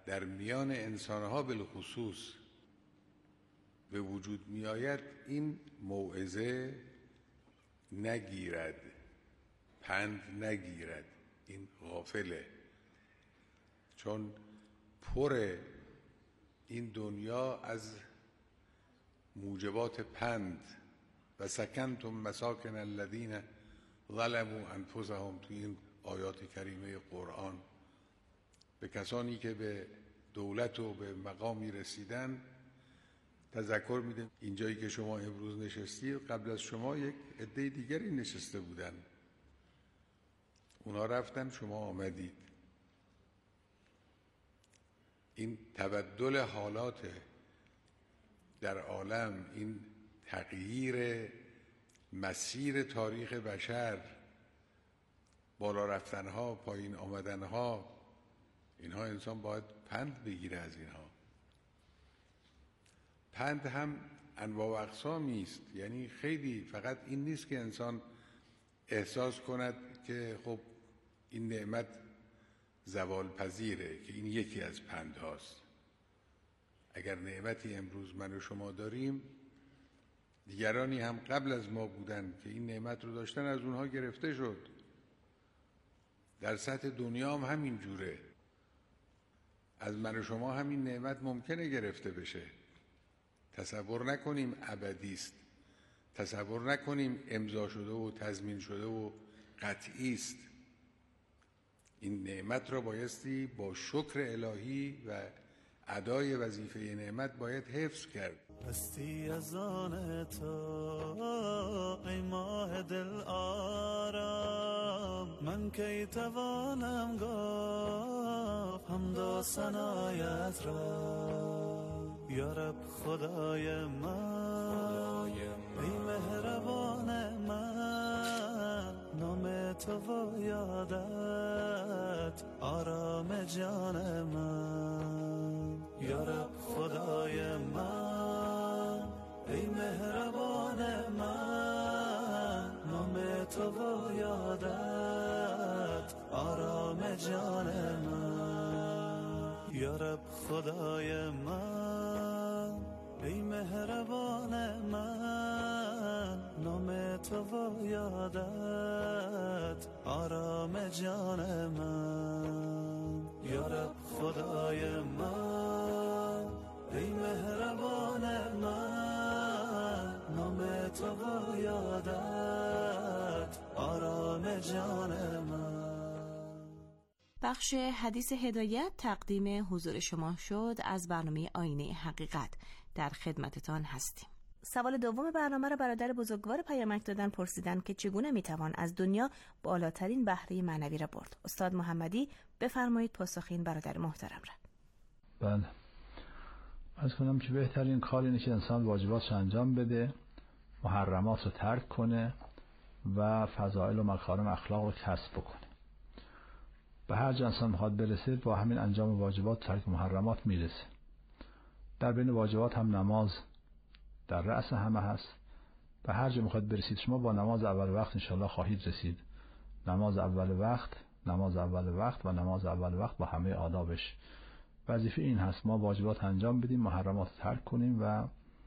در میان انسانها بالخصوص به وجود می آید این موعظه نگیرد، پند نگیرد، این غافله. چون پر این دنیا از موجبات پند و سکنتم مساکن الذین ظلموا انفسهم، تو این آیات کریمه قرآن به کسانی که به دولت و به مقامی رسیدن تذکر میده اینجایی که شما امروز نشستید قبل از شما یک عده دیگری نشسته بودن، اونا رفتن شما آمدید. این تبدل حالات در عالم، این تغییر مسیر تاریخ بشر، بالا رفتنها، پایین آمدنها، اینها انسان باید پند بگیره از اینها. پند هم انواع و اقسامی است، یعنی خیلی، فقط این نیست که انسان احساس کند که خب این نعمت زوال پذیره، که این یکی از پند هاست. اگر نعمتی امروز من و شما داریم، دیگرانی هم قبل از ما بودن که این نعمت رو داشتن، از اونها گرفته شد. در سطح دنیا هم همین جوره، از من و شما همین نعمت ممکنه گرفته بشه. تصور نکنیم ابدی است، تصور نکنیم امضا شده و تضمین شده و قطعی است. این نعمت را بایستی با شکر الهی و ادای وظیفه نعمت باید حفظ کرد. هستی از آن تو ای ماه دل آرام، من کی توانم گفت حمد و ثنایت را. یا رب خدای من ای مهربان من، نام تو و یادت آرام جان من. یا رب خدای من ای مهربان من، نام تو و یادت آرام جان من. یا رب خدای من ای مهربان من، نام تو و یادت آرام جان من. یا رب خدای من ای مهربان من، نام تو و یادت آرام جان من. بخش حدیث هدایت تقدیم حضور شما شد از برنامه آینه حقیقت. در خدمتتان هستیم. سوال دوم برنامه را برادر بزرگوار پیامک دادن پرسیدن که چگونه میتوان از دنیا بالاترین بهره معنوی را برد. استاد محمدی بفرمایید پاسخ این برادر محترم را. بله، از کنم که بهترین کار اینه که انسان واجباتش انجام بده، محرمات رو ترک کنه و فضائل و مکارم اخلاق رو کسب بکنه. به هر جا انسان میخواد برسه با همین انجام واجبات، ترک محرمات میرسه. در بین واجبات هم نماز در رأس همه هست. به هر جا میخواد برسید شما با نماز اول وقت انشالله خواهید رسید. نماز اول وقت و نماز اول وقت با همه آدابش. وظیفه این هست ما واجبات انجام بدیم، محرمات ترک کنیم و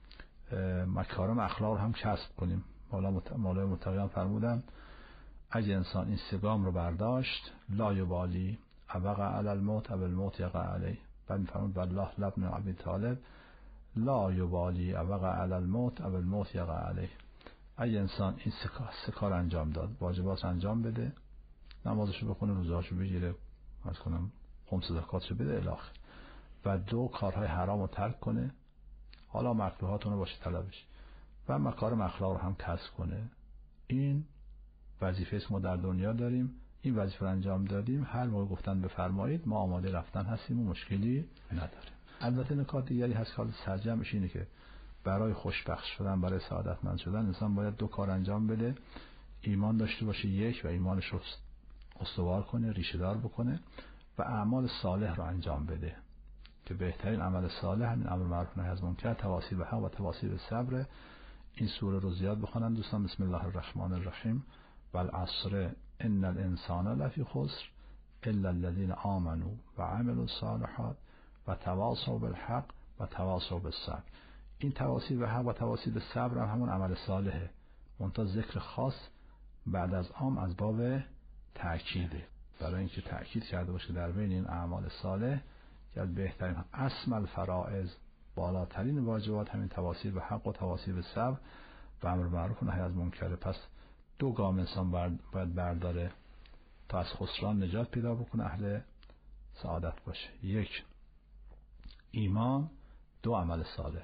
مکارم اخلاق رو هم کسب کنیم. مولای متقیان فرمودن اگه انسان این سگام رو برداشت، لا یبالی ابقى علی الموت او الموت یقع علی. بعد میفرمود والله لابن ابی طالب لا یبالی ابقى علی الموت او الموت یقع علی. اگه انسان این سه کار انجام داد، واجبات انجام بده، نمازشو بخونه، روزهاشو بگیره، از کنم خمس زکاتشو بده الاخر، و دو کارهای حرام رو ترک کنه، حالا مکروهاتونو باشه طلبش، و مکارم اخلاق رو هم کسب کنه، این وظیفه است ما در دنیا داریم. این وظیفه رو انجام دادیم، هر موقع گفتن بفرمایید ما آماده رفتن هستیم و مشکلی نداریم. البته نکات دیگری هست که سرجمش اینه که برای خوشبخت شدن، برای سعادتمند شدن انسان باید دو کار انجام بده. ایمان داشته باشه یک، و ایمانش رو استوار کنه، ریشه دار بکنه، و اعمال صالح رو انجام بده که بهترین عمل صالح همین امر معروف نهی از منکر، تواصی به حق و تواصی به صبر. این سوره رو زیاد بخونن دوستان. بسم الله الرحمن الرحیم. والعصر ان الانسان لفی خسر الا الذين آمنوا وعملوا الصالحات و تواصوا بالحق و تواصوا بالصبر. این تواصی به حق و تواصی به صبر هم همون عمل صالحه، منتها ذکر خاص بعد از عام از باب تأکیده، برای اینکه تأکید کرده باشه در بین این اعمال صالح که از بهترین اسم الفرائض، بالاترین واجبات همین تواصی به حق و تواصی به صبر و امر معروف و نهی از منکر. پس دو گام انسان باید برداره تا از خسران نجات پیدا بکنه، اهل سعادت باشه. یک ایمان، دو عمل صالح.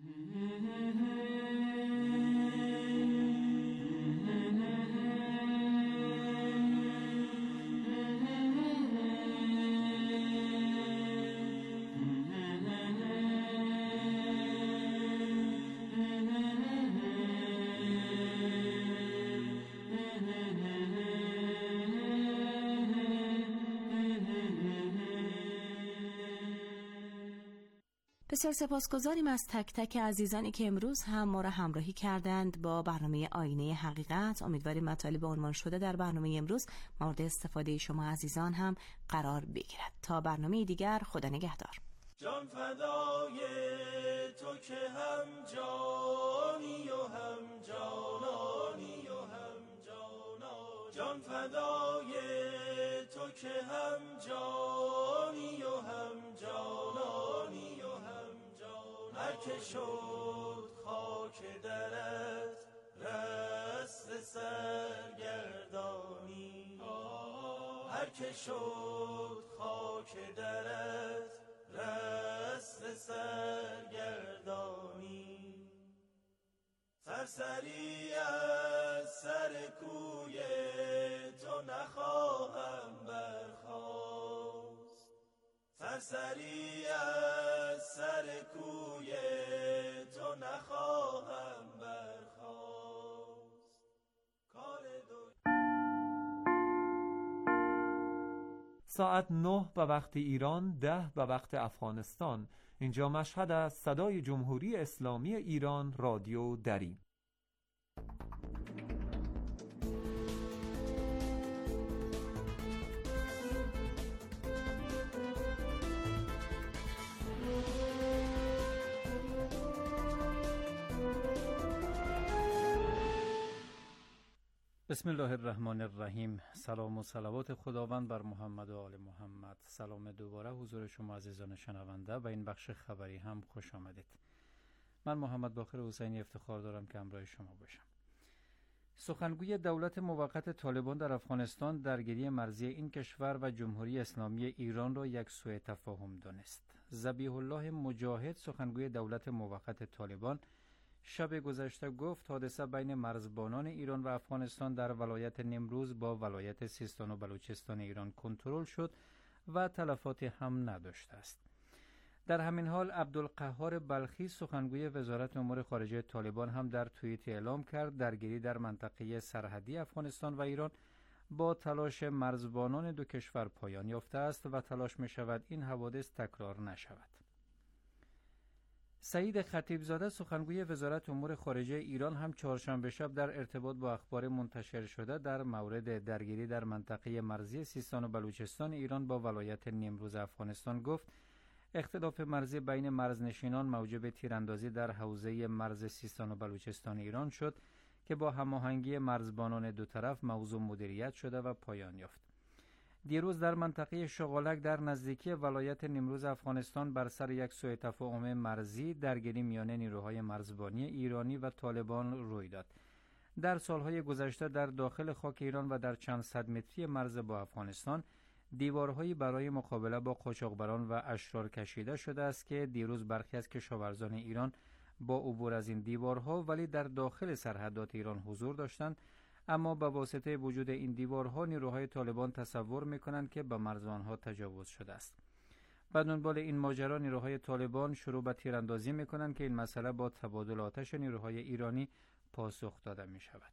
بسیار سپاسگزاریم از تک تک عزیزانی که امروز هم ما را همراهی کردند با برنامه آینه حقیقت. امیدواریم مطالب عنوان شده در برنامه امروز مورد استفاده شما عزیزان هم قرار بگیرد. تا برنامه دیگر، خدا نگهدار. جان فدای تو که هم جانی و هم جانانی و هم جانا، جان فدای تو که هم جانی و هم جانانی و هم جانا، هر که شد خاک درت رست سرگردانی، هر که شد خاک درت رست سرگردانی، سرسری از سر کوی تو نخواهم برخاست، سرسری از سر کوی تو نخواهم برخاست، کار ساعت 9 به وقت ایران، 10 به وقت افغانستان. اینجا مشهد از صدای جمهوری اسلامی ایران، رادیو دری. بسم الله الرحمن الرحیم. سلام و صلوات خداوند بر محمد و آل محمد. سلام دوباره حضور شما عزیزان شنونده و این بخش خبری هم خوش آمدید. من محمد باقر حسینی افتخار دارم که همراه شما باشم. سخنگوی دولت موقت طالبان در افغانستان درگیری مرزی این کشور و جمهوری اسلامی ایران را یک سوء تفاهم دانست. ذبیح الله مجاهد، سخنگوی دولت موقت طالبان، شب گذشته گفت حادثه بین مرزبانان ایران و افغانستان در ولایت نیمروز با ولایت سیستان و بلوچستان ایران کنترل شد و تلفاتی هم نداشته است. در همین حال عبدالقهار بلخی، سخنگوی وزارت امور خارجه طالبان، هم در توییت اعلام کرد درگیری در منطقه سرحدی افغانستان و ایران با تلاش مرزبانان دو کشور پایان یافته است و تلاش می شود این حوادث تکرار نشود. سعید خطیبزاده، سخنگوی وزارت امور خارجه ایران، هم چهارشنبه شب در ارتباط با اخبار منتشر شده در مورد درگیری در منطقه مرزی سیستان و بلوچستان ایران با ولایت نیمروز افغانستان گفت اختلاف مرزی بین مرزنشینان موجب تیراندازی در حوزه مرز سیستان و بلوچستان ایران شد که با هماهنگی مرزبانان دو طرف موضوع مدیریت شده و پایان یافت. دیروز در منطقه شغالک در نزدیکی ولایت نیمروز افغانستان بر سر یک سوء تفاهم مرزی درگیری میان نیروهای مرزبانی ایرانی و طالبان روی داد. در سالهای گذشته در داخل خاک ایران و در چند صد متری مرز با افغانستان دیوارهایی برای مقابله با قاچاقبران و اشرار کشیده شده است که دیروز برخی از کشاورزان ایران با عبور از این دیوارها ولی در داخل سرحدات ایران حضور داشتند، اما به واسطه وجود این دیوارها نیروهای طالبان تصور می‌کنند که به مرز آنها تجاوز شده است. به دنبال این ماجرا نیروهای طالبان شروع به تیراندازی می‌کنند که این مسئله با تبادل آتش نیروهای ایرانی پاسخ داده می‌شود.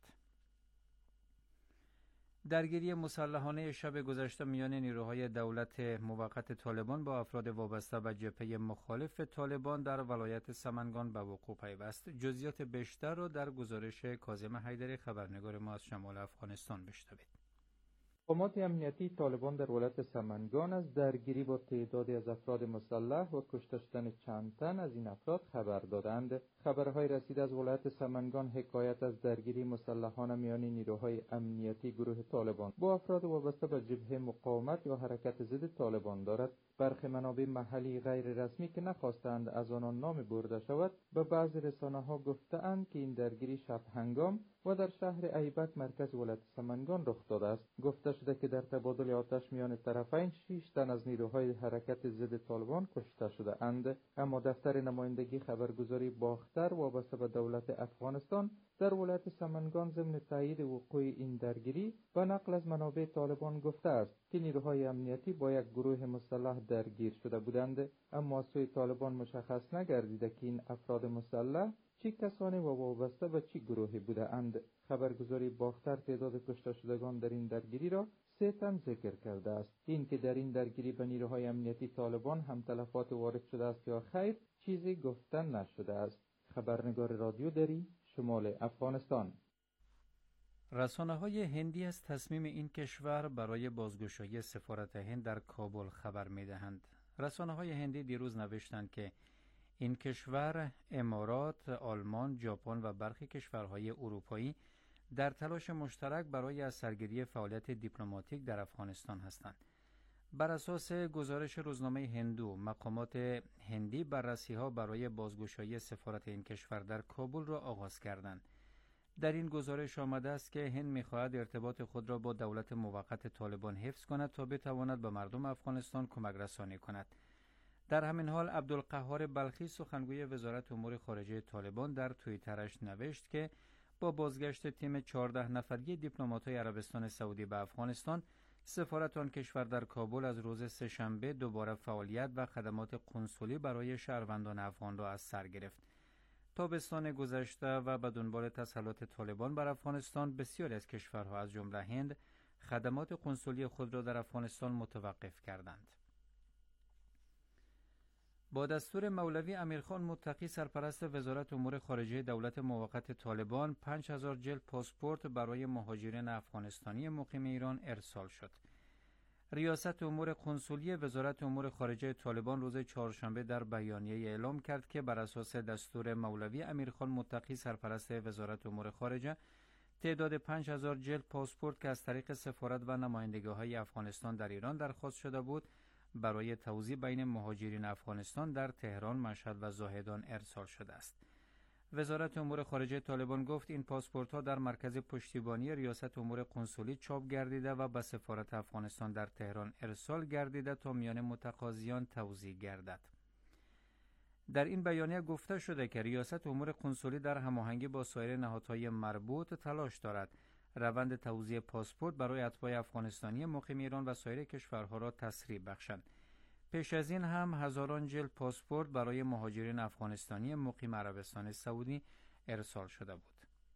درگیری مسلحانه شب گذشته میان نیروهای دولت موقت طالبان با افراد وابسته به جبهه مخالف طالبان در ولایت سمنگان به وقوع پیوست. جزئیات بیشتر را در گزارش کاظم حیدری، خبرنگار ما از شمال افغانستان، بشنوید. مقامات امنیتی طالبان در ولایت سمنگان از درگیری با تعدادی از افراد مسلح و کشته شدن چند تن از این افراد خبر دادند. خبرهای رسیده از ولایت سمنگان حکایت از درگیری مسلحانه میان نیروهای امنیتی گروه طالبان با افراد وابسته به جبهه مقاومت یا حرکت ضد طالبان دارد. برخی منابع محلی غیر رسمی که نخواستند از آنان نام برده شود به بعضی رسانه‌ها گفته‌اند که این درگیری شب هنگام و در شهر ایبک مرکز ولایت سمنگان رخ داده است. گفته شده که در تبادل آتش میان طرفین 6 تن از نیروهای حرکت ضد طالبان کشته شده اند. اما دفتر نمایندگی خبرگزاری باختر وابسته به دولت افغانستان در ولایت سمنگان ضمن تایید وقوع این درگیری و نقل از منابع طالبان گفته است که نیروهای امنیتی با یک گروه مسلح درگیر شده بودند، اما از سوی طالبان مشخص نگردیده که این افراد مسلح چه کسانی و وابسته به چه گروهی بوده اند. خبرگزاری باختر تعداد کشته شدگان در این درگیری را 3 تن ذکر کرده است. این که در این درگیری به نیروهای امنیتی طالبان هم تلفات وارد شده است یا خیر چیزی گفتن نشده است. خبرنگار رادیو دری، شمال افغانستان. رسانه‌های هندی از تصمیم این کشور برای بازگشایی سفارت هند در کابل خبر می‌دهند. رسانه‌های هندی دیروز نوشتند که این کشور، امارات، آلمان، ژاپن و برخی کشورهای اروپایی در تلاش مشترک برای از سرگیری فعالیت دیپلماتیک در افغانستان هستند. بر اساس گزارش روزنامه هندو، مقامات هندی بررسی‌ها برای بازگشایی سفارت این کشور در کابل را آغاز کردند. در این گزارش آمده است که هند می‌خواهد ارتباط خود را با دولت موقت طالبان حفظ کند تا بتواند به مردم افغانستان کمک رسانی کند. در همین حال عبدالقهار بلخی، سخنگوی وزارت امور خارجه طالبان، در توییترش نوشت که با بازگشت تیم 14 نفری دیپلمات‌های عربستان سعودی به افغانستان، سفارت آن کشور در کابل از روز سه‌شنبه دوباره فعالیت و خدمات کنسولی برای شهروندان افغان را از سر گرفت. تابستان گذشته و به دنبال تسلط طالبان بر افغانستان، بسیاری از کشورها از جمله هند خدمات کنسولی خود را در افغانستان متوقف کردند. با دستور مولوی امیرخان متقی، سرپرست وزارت امور خارجه دولت موقت طالبان، 5000 جلد پاسپورت برای مهاجرین افغانستانی مقیم ایران ارسال شد. ریاست امور کنسولی وزارت امور خارجه طالبان روز چهارشنبه در بیانیه اعلام کرد که بر اساس دستور مولوی امیرخان متقی، سرپرست وزارت امور خارجه، تعداد 5000 جلد پاسپورت که از طریق سفارت و نمایندگی‌های افغانستان در ایران درخواست شده بود، برای توزیع بین مهاجرین افغانستان در تهران، مشهد و زاهدان ارسال شده است. وزارت امور خارجه طالبان گفت این پاسپورت‌ها در مرکز پشتیبانی ریاست امور کنسولی چاپ گردیده و به سفارت افغانستان در تهران ارسال گردیده تا میان متقاضیان توزیع گردد. در این بیانیه گفته شده که ریاست امور کنسولی در هماهنگی با سایر نهادهای مربوط تلاش دارد روند توزیع پاسپورت برای اتباع افغانستانی مقیم ایران و سایر کشورها را تسریع بخشند. پیش از این هم هزاران جلد پاسپورت برای مهاجرین افغانستانی مقیم عربستان سعودی ارسال شده بود.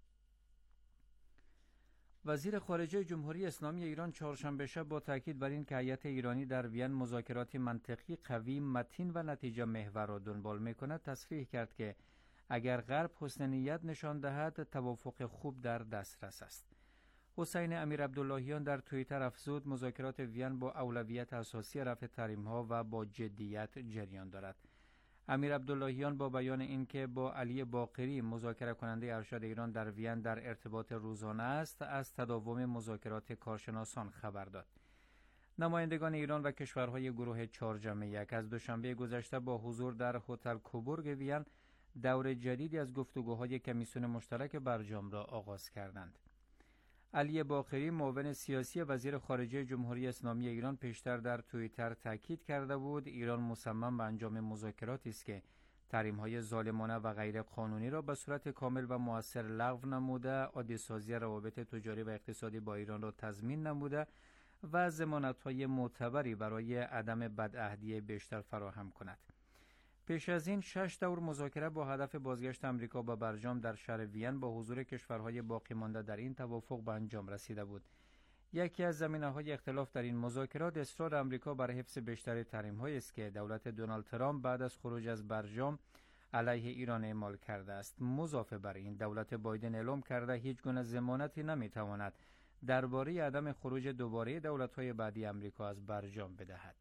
وزیر خارجه جمهوری اسلامی ایران چهارشنبه شب با تاکید بر این که هیئت ایرانی در وین مذاکرات منطقی، قوی، متین و نتیجه محور را دنبال می‌کند، تصریح کرد که اگر غرب حسن نیت نشان دهد، توافق خوب در دسترس است. حسین امیر عبداللهیان در توییتر افزود مذاکرات وین با اولویت اساسی رفع تحریم‌ها و با جدیت جریان دارد. امیر عبداللهیان با بیان اینکه با علی باقری، مذاکره کننده ارشد ایران در وین، در ارتباط روزانه است، از تداوم مذاکرات کارشناسان خبر داد. نمایندگان ایران و کشورهای گروه 4+1 از دوشنبه گذشته با حضور در هتل کوبورگ وین دور جدیدی از گفتگوهای کمیسیون مشترک برجام را آغاز کردند. علی باقری، معاون سیاسی وزیر خارجه جمهوری اسلامی ایران، پیشتر در توییتر تاکید کرده بود ایران مصمم به انجام مذاکراتی است که تحریم‌های ظالمانه و غیر قانونی را به صورت کامل و مؤثر لغو نموده، عادی‌سازی روابط تجاری و اقتصادی با ایران را تضمین نموده و ضمانت‌های معتبری برای عدم بدعهدی بیشتر فراهم کند. پیش از این 6 دور مذاکره با هدف بازگشت آمریکا به برجام در شهر وین با حضور کشورهای باقی مانده در این توافق به انجام رسیده بود. یکی از زمینه‌های اختلاف در این مذاکرات اصرار آمریکا بر حفظ بیشتر تحریم‌هایی است که دولت دونالد ترامپ بعد از خروج از برجام علیه ایران اعمال کرده است. مضافه بر این، دولت بایدن اعلام کرده هیچ گونه ضمانتی نمی‌تواند درباره عدم خروج دوباره دولت‌های بعدی آمریکا از برجام بدهد.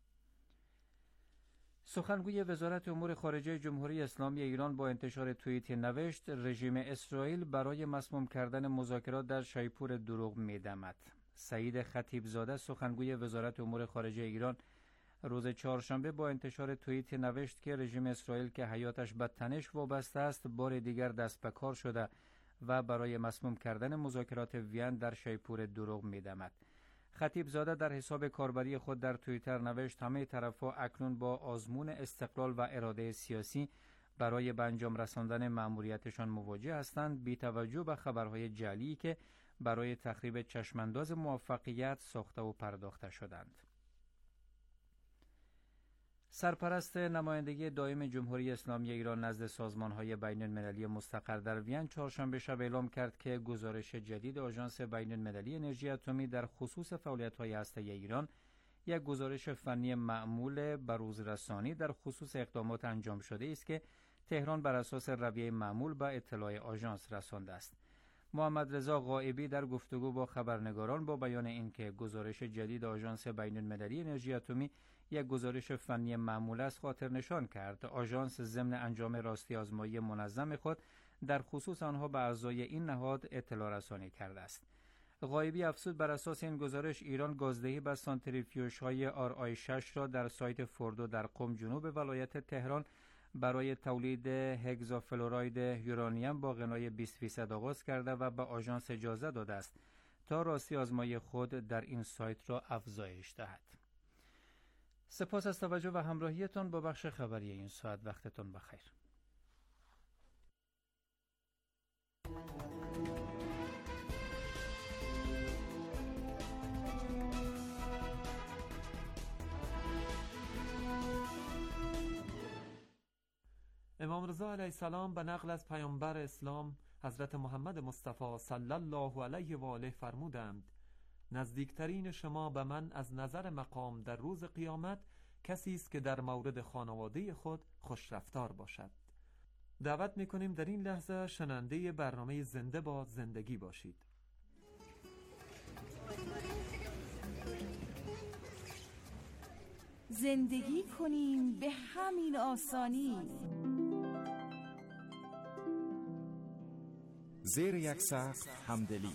سخنگوی وزارت امور خارجه جمهوری اسلامی ایران با انتشار توییتی نوشت رژیم اسرائیل برای مسموم کردن مذاکرات در شیپور دروغ می‌دمد. سعید خطیبزاده سخنگوی وزارت امور خارجه ایران روز چهارشنبه با انتشار توییتی نوشت که رژیم اسرائیل که حیاتش به تنش وابسته است بار دیگر دست به کار شده و برای مسموم کردن مذاکرات وین در شیپور دروغ می‌دمد. خطیبزاده در حساب کاربری خود در توییتر نوشت همه طرف‌ها اکنون با آزمون استقلال و اراده سیاسی برای به انجام رساندن مأموریتشان مواجه هستند، بی توجه به خبرهای جعلی که برای تخریب چشمانداز موفقیت ساخته و پرداخته شدند. سرپرست نمایندگی دائم جمهوری اسلامی ایران نزد سازمان‌های بین‌المللی مستقر در وین چهارشنبه شب اعلام کرد که گزارش جدید آژانس بین‌المللی انرژی اتمی در خصوص فعالیت‌های هسته‌ای ایران یک گزارش فنی معمول بروزرسانی در خصوص اقدامات انجام شده است که تهران بر اساس رویه معمول به اطلاع آژانس رسانده است. محمد رضا غائبی در گفتگو با خبرنگاران با بیان اینکه گزارش جدید آژانس بین‌المللی انرژی اتمی یک گزارش فنی معمول است خاطر نشان کرد آژانس ضمن انجام راستی آزمایی منظم خود در خصوص آنها به اعضای این نهاد اطلاع رسانی کرده است. غائبی افزود بر اساس این گزارش ایران گازدهی به سانتریفیوژهای آرآی 6 را در سایت فوردو در قم جنوب ولایت تهران برای تولید هگزافلوراید یورانیم با غنای 20% آغاز کرده و به آژانس اجازه داده است تا راستی آزمایی خود در این سایت را افزایش دهد. سپاس از توجه و همراهیتان با بخش خبری این ساعت. وقتتان بخیر. امام رضا علیه السلام به نقل از پیامبر اسلام حضرت محمد مصطفی صلی الله علیه و آله فرمودند نزدیکترین شما به من از نظر مقام در روز قیامت کسی است که در مورد خانواده خود خوشرفتار باشد. دعوت می‌کنیم در این لحظه شنونده برنامه زنده با زندگی باشید. زندگی کنیم به همین آسانی. زیر یک سقف همدلی.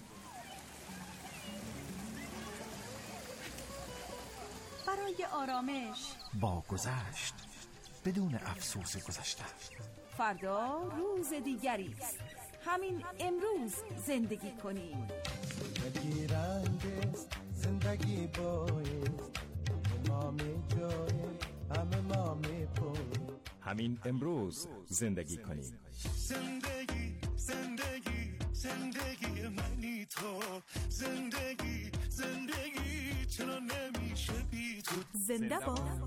برای آرامش با گذشت بدون افسوس گذشته. فردا روز دیگری است. همین امروز زندگی کنیم. زندگی رنگ است، زندگی بایست، ما می جای همه ما می پوی. همین امروز زندگی کنیم. زندگی زندگی زندگی منی تو، زندگی زندگی چرا نمیشه بی تو. زنده باد.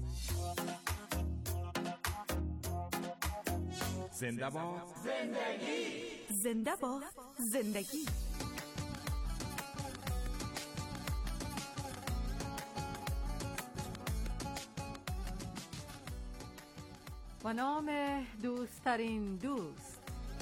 زنده باد زندگی. زنده باد زندگی. و نام دوستترین دوست.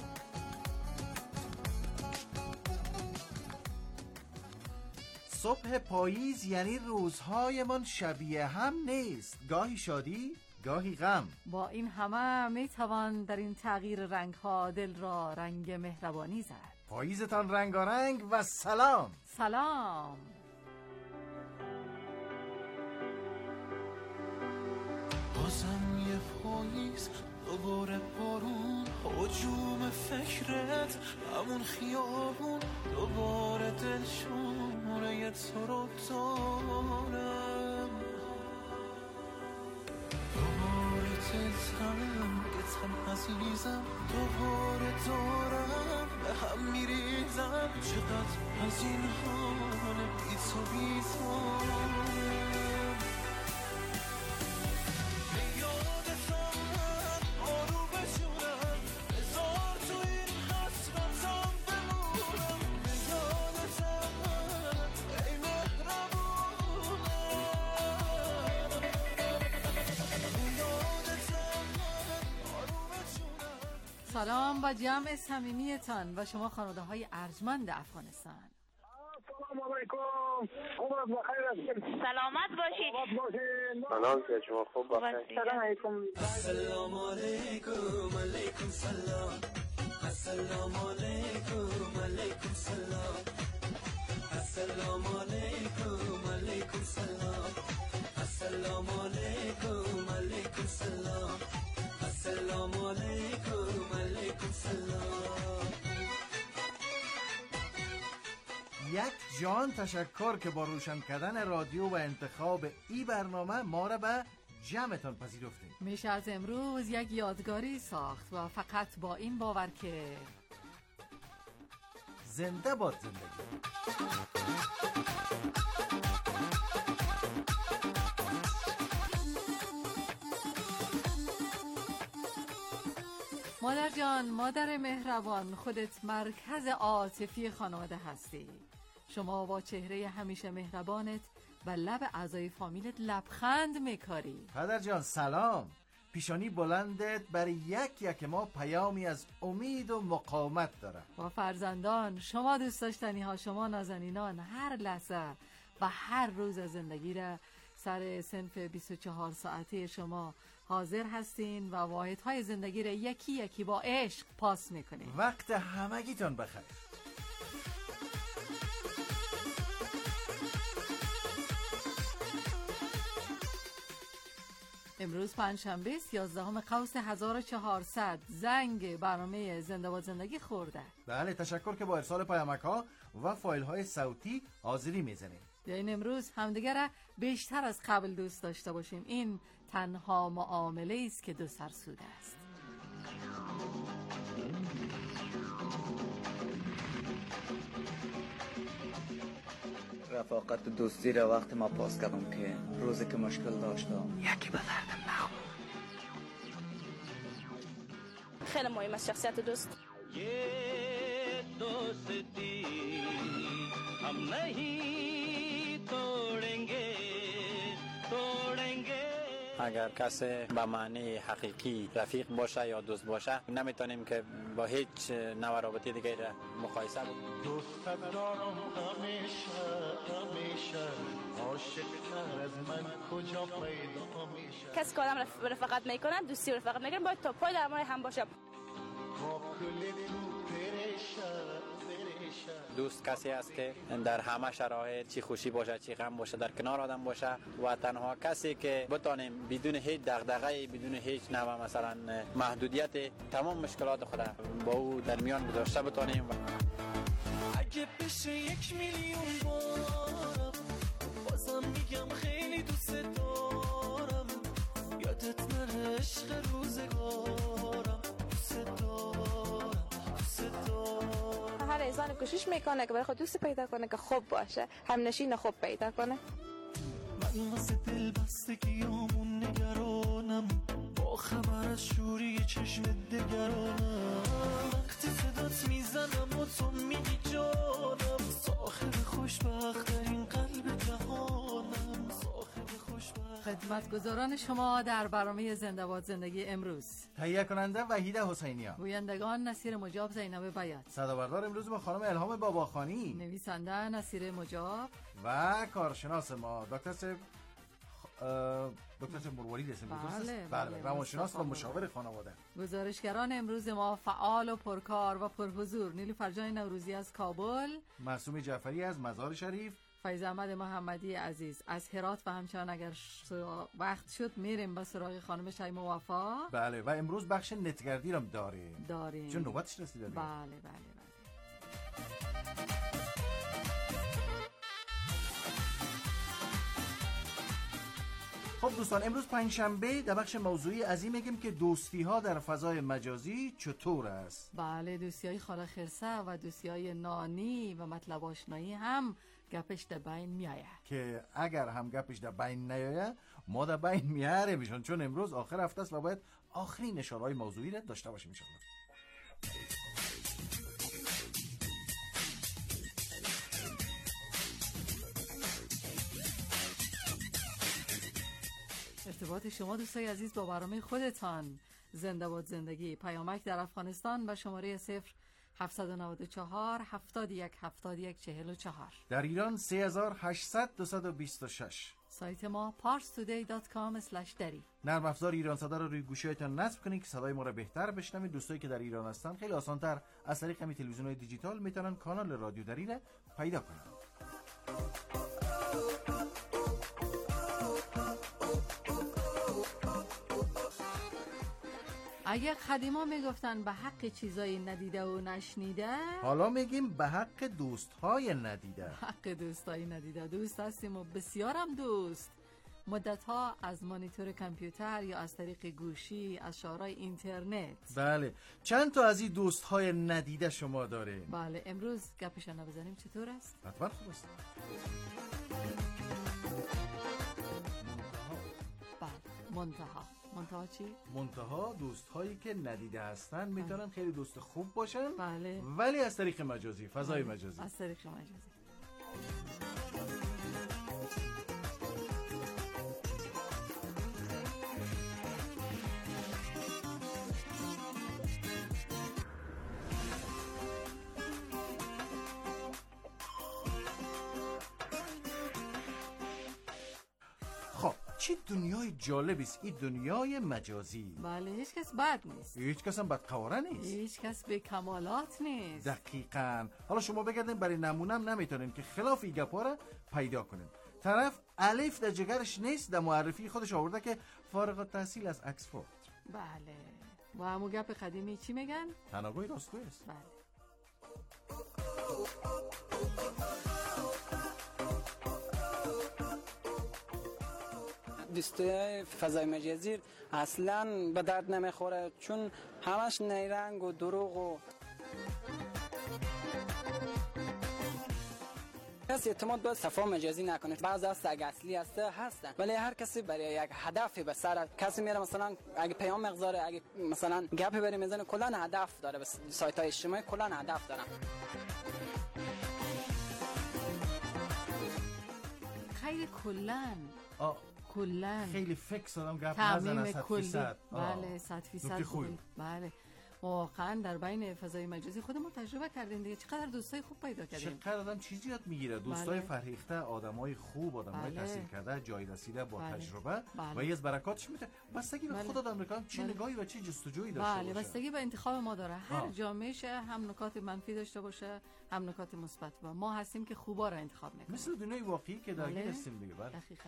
صبح پاییز یعنی روزهایمان شبیه هم نیست، گاهی شادی گاهی غم. با این همه میتوان در این تغییر رنگ‌ها دل را رنگ مهربانی زد. پاییزتان رنگارنگ و سلام. سلام. بازم یه پاییز، دوباره بارون، هجوم فکرت، همون خیابون، دوباره دلشوره تو رو دارم، دوباره دلتم گتم عزیزم، دوباره دارم به هم میریزم، چقدر از این حال بی تو بیزارم. سلام با جمع صمیمیتان و شما خانواده های ارجمند افغانستان. سلام علیکم. خوب بخیر هستید؟ سلامت باشید. سلام که شما خوب بخیر. سلام علیکم. سلام علیکم. علیکم سلام. السلام علیکم. علیکم سلام. السلام علیکم. علیکم سلام. السلام علیکم. علیکم سلام. السلام علیکم. علیکم سلام. یک جان تشکر که با روشن کردن رادیو و انتخاب این برنامه ما را به جمعتان پذیرفتیم. میشه از امروز یک یادگاری ساخت و فقط با این باور که زنده باد زندگی. مادر جان، مادر مهربان، خودت مرکز عاطفی خانواده هستی. شما با چهره همیشه مهربانت و لب اعضای فامیلت لبخند میکاری. پدر جان سلام. پیشانی بلندت برای یک ما پیامی از امید و مقاومت داره. با فرزندان، شما دوست داشتنی ها، شما نازنینان، هر لحظه و هر روز از زندگی را سر صنف 24 ساعته شما حاضر هستین و واحدهای زندگی را یکی یکی با عشق پاس میکنین. وقت همگیتان بخیر. امروز پنجشنبه 13 قوس 1400 زنگ برنامه زنده باد زندگی خورده. بله، تشکر که با ارسال پیامک‌ها و فایل‌های صوتی حاضری میزنید. بیاین امروز همدیگر را بیشتر از قبل دوست داشته باشیم. این تنها معامله است که دو سرسوده است. رفاقت دوستی را وقت ما پاس کردم که روزی که مشکل داشتم یکی به دردم نخورد. خیلی مهم است شخصیت دوست. ये दोस्ती हम नहीं तोड़ेंगे तोड़ेंगे. اگر کسی به معنی حقیقی رفیق باشه یا دوست باشه نمیتونیم که با هیچ نوع رابطه دیگه را مقایسه بکنیم. دوست دارم همیشه همیشه عاشق تر از من کجا پیدا میشه. کسی که آدم رفاقت میکنه، دوستی و رفاقت میکنه، باید تا پای درمای هم باشه. دوست کسی است که در همه شرایط چی خوشی باشه چی غم باشه در کنار آدم باشه و تنها کسی که بتانیم بدون هیچ دغدغه‌ای بدون هیچ نوع مثلا محدودیت تمام مشکلات خود با او در میان گذاشته بتانیم. اگه بشه 1 میلیون بارم بازم میگم خیلی دوست دارم. یادت نره عشق روزگارم. دوست دارم دوست دارم. هر انسان کوشش میکنه که برای خود دوستی پیدا کنه که خوب باشه، همنشین خوب پیدا کنه. من واسه دل بستگیامون نگرانم، با خبر از شوری چشم دگرانم. وقتی صدات میزنم و تو میگی جانم، صاحب خوشبخت در این قلب جهانم. صاحب خوشبخت. خدمتگزاران شما در برنامه زنده باد زندگی امروز: تهیه کننده وحیده حسینیان، گویندگان نصیر مجاب، زینب بیات. صدابردار امروز با خانم الهام باباخانی، نویسنده نصیر مجاب و کارشناس ما دکتر صاحب مرواری رسیم. بله، روانشناس و مشاور خانواده. گزارشگران امروز ما فعال و پرکار و پرحضور: نیلوفر جان نوروزی از کابل، معصومی جعفری از مزار شریف، فیض احمد محمدی عزیز از هرات و همچنان اگر وقت شد میریم به سراغ خانم شیما وفا. بله، و امروز بخش نتگردی رو داریم چون نوبتش رسیده. بله. خب دوستان، امروز پنجشنبه در بخش موضوعی از این میگیم که دوستی ها در فضای مجازی چطور است. بله، دوستی های خاله خرسه و دوستی های نانی و مطلب آشنایی هم گپش در بین میایه، که اگر هم گپش در بین نیایه ما در بین میاره میشون، چون امروز آخر هفته است و باید آخرین اشاره‌های موضوعی را داشته باشیم ان شاء الله. ارتباط شما دوستای عزیز با برنامه خودتان زنده باد زندگی. پیامک در افغانستان به شماره 794 71 71 44. در ایران 3800 سایت ما parstoday.com/dari. نرم افزار ایران صدا رو روی گوشیتان نصب کنید که صدای ما رو بهتر بشنوید. دوستایی که در ایران هستن خیلی آسان‌تر از طریق همین تلویزیون‌های دیجیتال میتونن کانال رادیو دری رو پیدا کنن. اگه قدیما میگفتن به حق چیزایی ندیده و نشنیده، حالا میگیم به حق دوست‌های ندیده. حق دوستای ندیده. دوست هستیم و بسیارم دوست. مدت‌ها از مانیتور کامپیوتر یا از طریق گوشی از شعارهای اینترنت. بله، چند تا از این دوست‌های ندیده شما داره؟ بله، امروز گپشو بزنیم. چطور است؟ حتما خوب است. منتها چی؟ منتها دوست‌هایی که ندیده هستن میتونن خیلی دوست خوب باشن. بله. ولی از طریق مجازی، فضای مجازی. از طریق مجازی. چه دنیای جالبی است این دنیای مجازی. بله، هیچ کس بد نیست. هیچ کس هم بدقواره نیست. هیچ کس به کمالات نیست. دقیقاً. حالا شما بگردین برای نمونم نمیتونین که خلاف این گپا رو پیدا کنین. طرف الف در جگرش نیست، در معرفی خودش آورده که فارغ التحصیل از اکسفورد. بله. و همون گپ قدیمی چی میگن؟ تناگوی راستگوی است. بله. دوستای فضای مجازی اصلا به درد نمیخوره، چون همش نیرنگ و دروغ و کسی اعتماد به صفحه مجازی نکنه. بعضی هست اگه اصلی هستن، ولی هر کسی برای یک هدفی به سر کسی میره، مثلا اگه پیام مغزاره، اگه مثلا گپی بری میزنه، کلا هدف داره. به سایت های اجتماعی کلا هدف دارن. خیلی کلن خیلی فکس آدم گپ نزنه 100%. بله 100%. بله واقعا در بین فضای مجازی خودمون تجربه کردیم دیگه. چقدر دوستای خوب پیدا کردیم. چقدر آدم چیزی یاد میگیره. دوستای فرهیخته، آدمای خوب، آدمای تحصیل کرده، جای رسیده با تجربه. و از برکاتش میتونه بستگی به خود آدم میکنه چه نگاهی و چه جستجویی داشته باشه. بستگی به انتخاب ما داره. هر جامعه هم نکات منفی داشته باشه، هم نکات مثبت. و ما هستیم که خوبا رو انتخاب میکنیم. مثل دنیای واقعی که درگیر هستیم دیگه. بله. دقیقاً.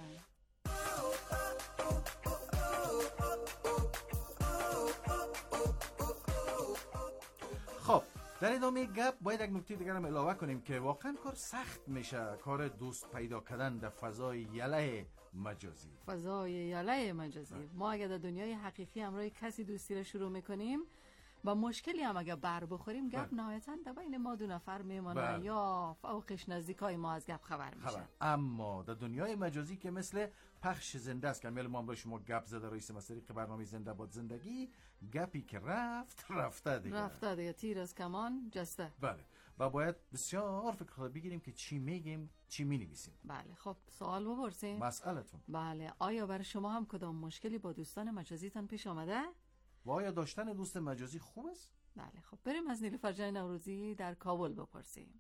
خب در ادامه گپ باید یک نکته دیگر هم علاوه کنیم که واقعا کار سخت میشه، کار دوست پیدا کردن در فضای یله مجازی. فضای یله مجازی. ما اگر در دنیای حقیقی همراه کسی دوستی رو شروع میکنیم با مشکلی هم اگر بر بخوریم، گپ نهایتاً در بین ما دو نفر میمونه یا فوقش نزدیکای ما از گپ خبر میشه. اما در دنیای مجازی که مثل پخش زنده است که ما هم با شما گپ زده رئیس مسئله که برنامه زنده باد زندگی، گپی که رفته دیگه تیر از کمان جسته. بله و باید بسیار فکر بگیریم که چی میگیم چی مینویسیم. بله خب سوال بپرسیم. مسئله‌تون. بله آیا برای شما هم کدام مشکلی با دوستان مجازیتان پیش آمده؟ و آیا داشتن دوست مجازی خوب است؟ بله خب بریم از نیلوفر جان نوروزی در کابل بپرسیم.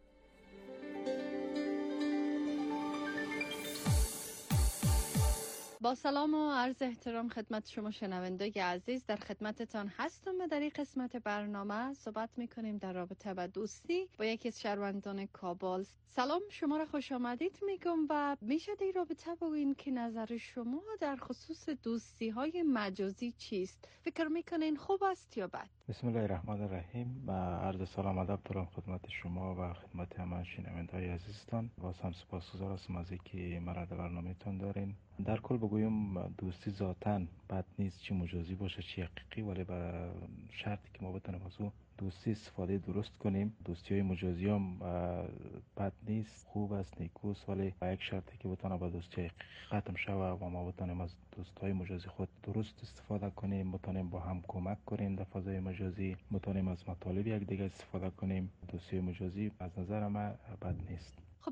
با سلام و عرض احترام خدمت شما شنوندگان عزیز، در خدمتتان هستم و در این قسمت برنامه صحبت میکنیم در رابطه با دوستی با یکی از شهروندان کابل. سلام، شما را خوش آمدید میگم و میشه در رابطه با این که نظر شما در خصوص دوستی های مجازی چیست؟ فکر میکنین خوب است یا بد؟ بسم الله الرحمن الرحیم و عرض سلام ادب دارم خدمت شما و خدمت همه شنوندگان عزیزتان. باز هم سپاسگزار هستم از اینکه مرا در برنامه‌تون دارین. در کل بگویم دوستی ذاتاً بد نیست، چه مجازی باشه چه حقیقی، ولی به شرطی که ما بتونیم از اون دوستی استفاده درست کنیم. دوستی های مجازی هم بد نیست، خوب است، نیکوست، ولی با یک شرطی که بتونه با دوستی حقیقی ختم شوه و ما بتونیم از دوستای مجازی خود درست استفاده کنیم، بتونیم با هم کمک کنیم در فضای مجازی، بتونیم از مطالب یک دیگه استفاده کنیم. دوستی مجازی از نظر من بد نیست. خب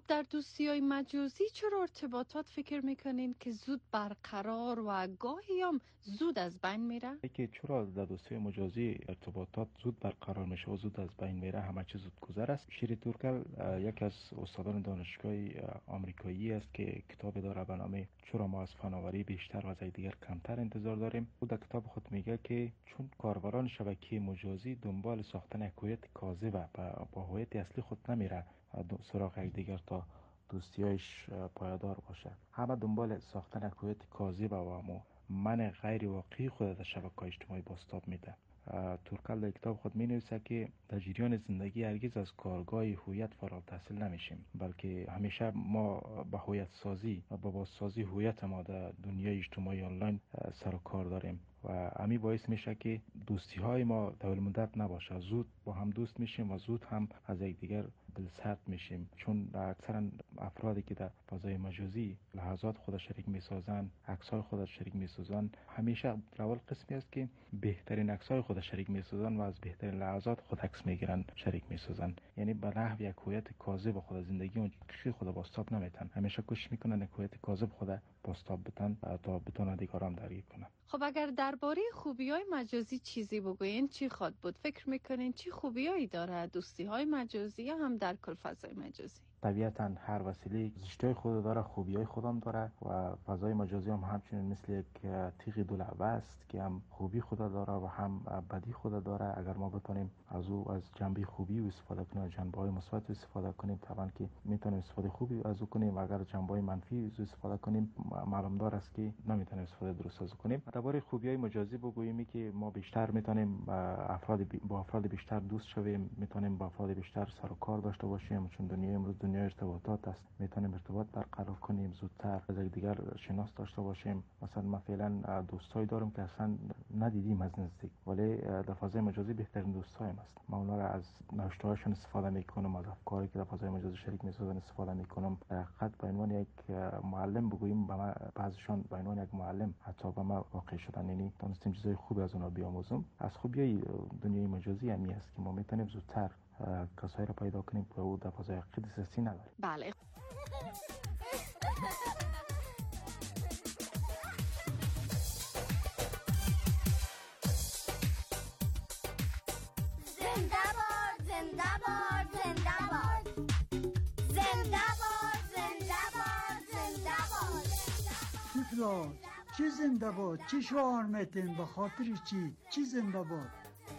در دوستی‌های مجازی چرا ارتباطات فکر میکنین که زود برقرار و گاهی هم زود از بین میره؟ که چرا در دوستی‌های مجازی ارتباطات زود برقرار میشه و زود از بین میره؟ همه چیز زود گذر است. شیری تورکل یک از استادان دانشگاه آمریکایی است که کتاب داره به نام چرا ما از فناوری بیشتر و از دیگر کمتر انتظار داریم. او در کتاب خود میگه که چون کاربران شبکه مجازی دنبال ساختن یک هویت کاذب و با هویت اصلی خود نمیره سراغ دیگر تا دوستیایش پایدار باشه، همه دنبال ساختن یک هویت کاذب و من غیر واقعی خود در شبکه‌های اجتماعی بازتاب میده. تورکل در کتاب خود می نویسه که در جریان زندگی هرگز از کارگاه هویت فارغ التحصیل نمیشیم، بلکه همیشه ما با هویت سازی و با بازسازی هویت ما در دنیای اجتماعی آنلاین سر و کار داریم و همین باعث میشه که دوستی های ما طول مدت نباشه. زود با هم دوست میشیم و زود هم از یکدیگر دلسرد میشیم، چون اکثرا افرادی که در فضای مجازی لحظات خود شریک میسازن، عکس‌های خود شریک میسازن، همیشه در اول قسمی است که بهترین عکس‌های خود شریک میسازن و از بهترین لحظات خود عکس میگیرن شریک میسازن، یعنی به نحو یک هویت کاذب خود زندگی اون حقیقی خود بازتاب نمیتن، همیشه کوشش میکنن یک هویت کاذب خود بازتاب بتن تا بتونن دیگران درگیر کنن. خب اگر درباره خوبی‌های مجازی چیزی بگوین چی خواد بود؟ فکر میکنین چی خوبیایی داره دوستی‌های مجازی یا هم در کل فضای مجازی؟ طبیعتاً هر وسیله زشتای خود داره، خوبیای خودم داره و فضای مجازی هم همچنین مثل یک تیغ دولبه است که هم خوبی خود داره و هم بدی خود داره. اگر ما بتونیم از جنبه خوبی استفاده کنیم و جنبه‌های مثبت استفاده کنیم، طبعاً که میتونیم استفاده خوبی از او کنیم و اگر جنبه‌های منفی از استفاده کنیم معلوم دار است که نمیتونیم استفاده درست از او کنیم. درباره خوبیای مجازی بگوییم که ما بیشتر میتونیم با افراد بیشتر دوست شویم، میتونیم با افراد بیشتر سر و کار داشته باشیم، چون دنیای امروز دنیای ارتباطات است، میتونیم ارتباط برقرار کنیم، زودتر از دیگر شناس داشته باشیم. مثلا ما فعلا دوستایی دارم که اصلا ندیدیم از نزدیک، ولی در فضای مجازی بهترین دوستایم است. من اونها را از نوشته‌هاشون استفاده میکنم، از افکاری که در فضای مجازی شریک میسازن استفاده میکنم. در حقیقت به عنوان یک معلم بگوییم، بعضیشان به عنوان یک معلم حتی به ما واقع شدن، یعنی دانستیم چیزای خوبی از اونها بیاموزم. از خوبیای دنیای مجازی همی است که ما میتونیم زودتر کسایی را پیدا کنیم که او در فضای حقیقی دسترسی نداره. بله. چی زنده باد؟ چی شعار میتین؟ به خاطر چی زنده باد؟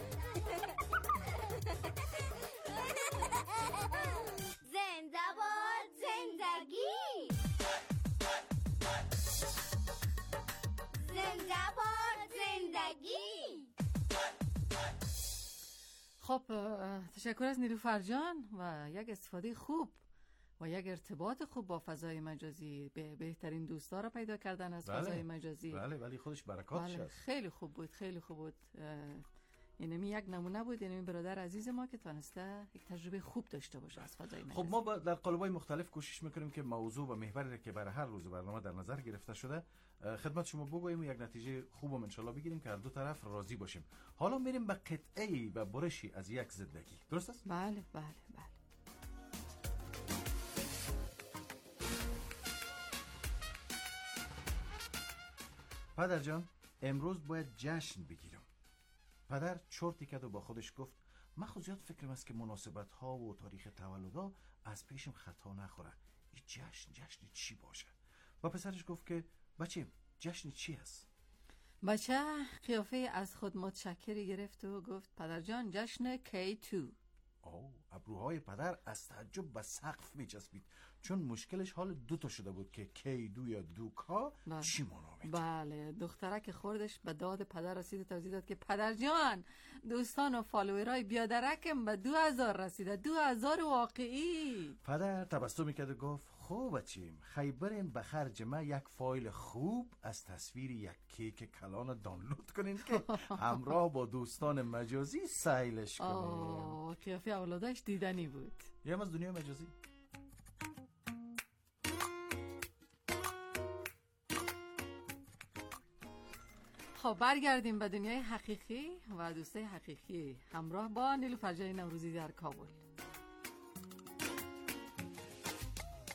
زنده باد زندگی، زنده باد زندگی. خب تشکر از نیلوفر جان و یک استفاده خوب و یک ارتباط خوب با فضای مجازی، به بهترین دوستا را پیدا کردن از فضای مجازی. بله ولی خودش برکاتش است. خیلی خوب بود، خیلی خوب بود. اینمی یک نمونه بود، اینمی برادر عزیز ما که تانسته یک تجربه خوب داشته باشه از فضای مجازی. خب ما در قالب‌های مختلف کوشش میکنیم که موضوع و محوری که برای هر روز برنامه در نظر گرفته شده خدمت شما بگوییم و یک نتیجه خوبم ان شاءالله بگیریم که هر دو طرف راضی باشیم. حالا میریم به قطعه‌ای و برشی از یک زندگی. درست است؟ بله بله بله. پدر جان، امروز باید جشن بگیرم. پدر چرتی کرد و با خودش گفت من خود زیاد فکرم است که مناسبت ها و تاریخ تولدها از پیشم خطا نخوره. این جشن چی باشه؟ و پسرش گفت که بچه جشن چی است؟ بچه قیافه از خود متشکری گرفت و گفت پدر جان جشن K2. ابروهای پدر از تعجب به سقف میچسبید، چون مشکلش حال دوتا شده بود که K2 یا دوکا چی معنا میده. بله دخترک خوردش به داد پدر رسید و توضیح داد که پدر جان دوستان و فالوورای بیادرکم به 2000 رسیده، 2000 واقعی. پدر تبسم میکرد و گفت خوب بچیم، خیبرین به خرج ما یک فایل خوب از تصویر یک کیک کلان دانلود کنین که همراه با دوستان مجازی سیلش کنین. قیافه اولادش دیدنی بود. یه هم از دنیای مجازی. خب برگردیم به دنیای حقیقی و دوستای حقیقی همراه با نیلوفر جان نوروزی در کابل.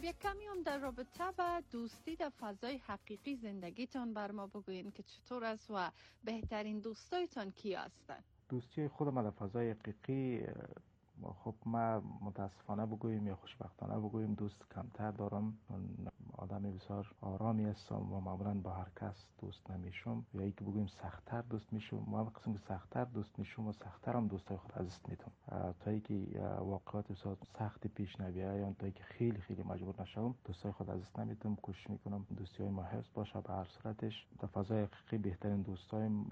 یک کمی هم در رابطه با دوستی در فضای حقیقی زندگیتان بر ما بگوین که چطور است و بهترین دوستایتان کی هستند؟ دوستی خودم در فضای حقیقی، خب ما متاسفانه بگوییم یا خوشبختانه بگوییم دوست کمتر دارم. آدم بسیار آرامی هستم و معمولا با هر کس دوست نمیشم، یا ای که بگوییم سخت‌تر دوست میشم. ما قسم که سخت‌تر دوست میشم و سخت‌تر هم دوستای خود از دست میدم، تا اینکه واقعات بسیار سخت پیش نیاد یا تا اینکه خیلی خیلی مجبور نشم دوستای خود از دست نمیدم. کوشش میکنم دوستی‌های ما حفظ باشه به هر صورتش. در فضای حقیقی بهترین دوستایم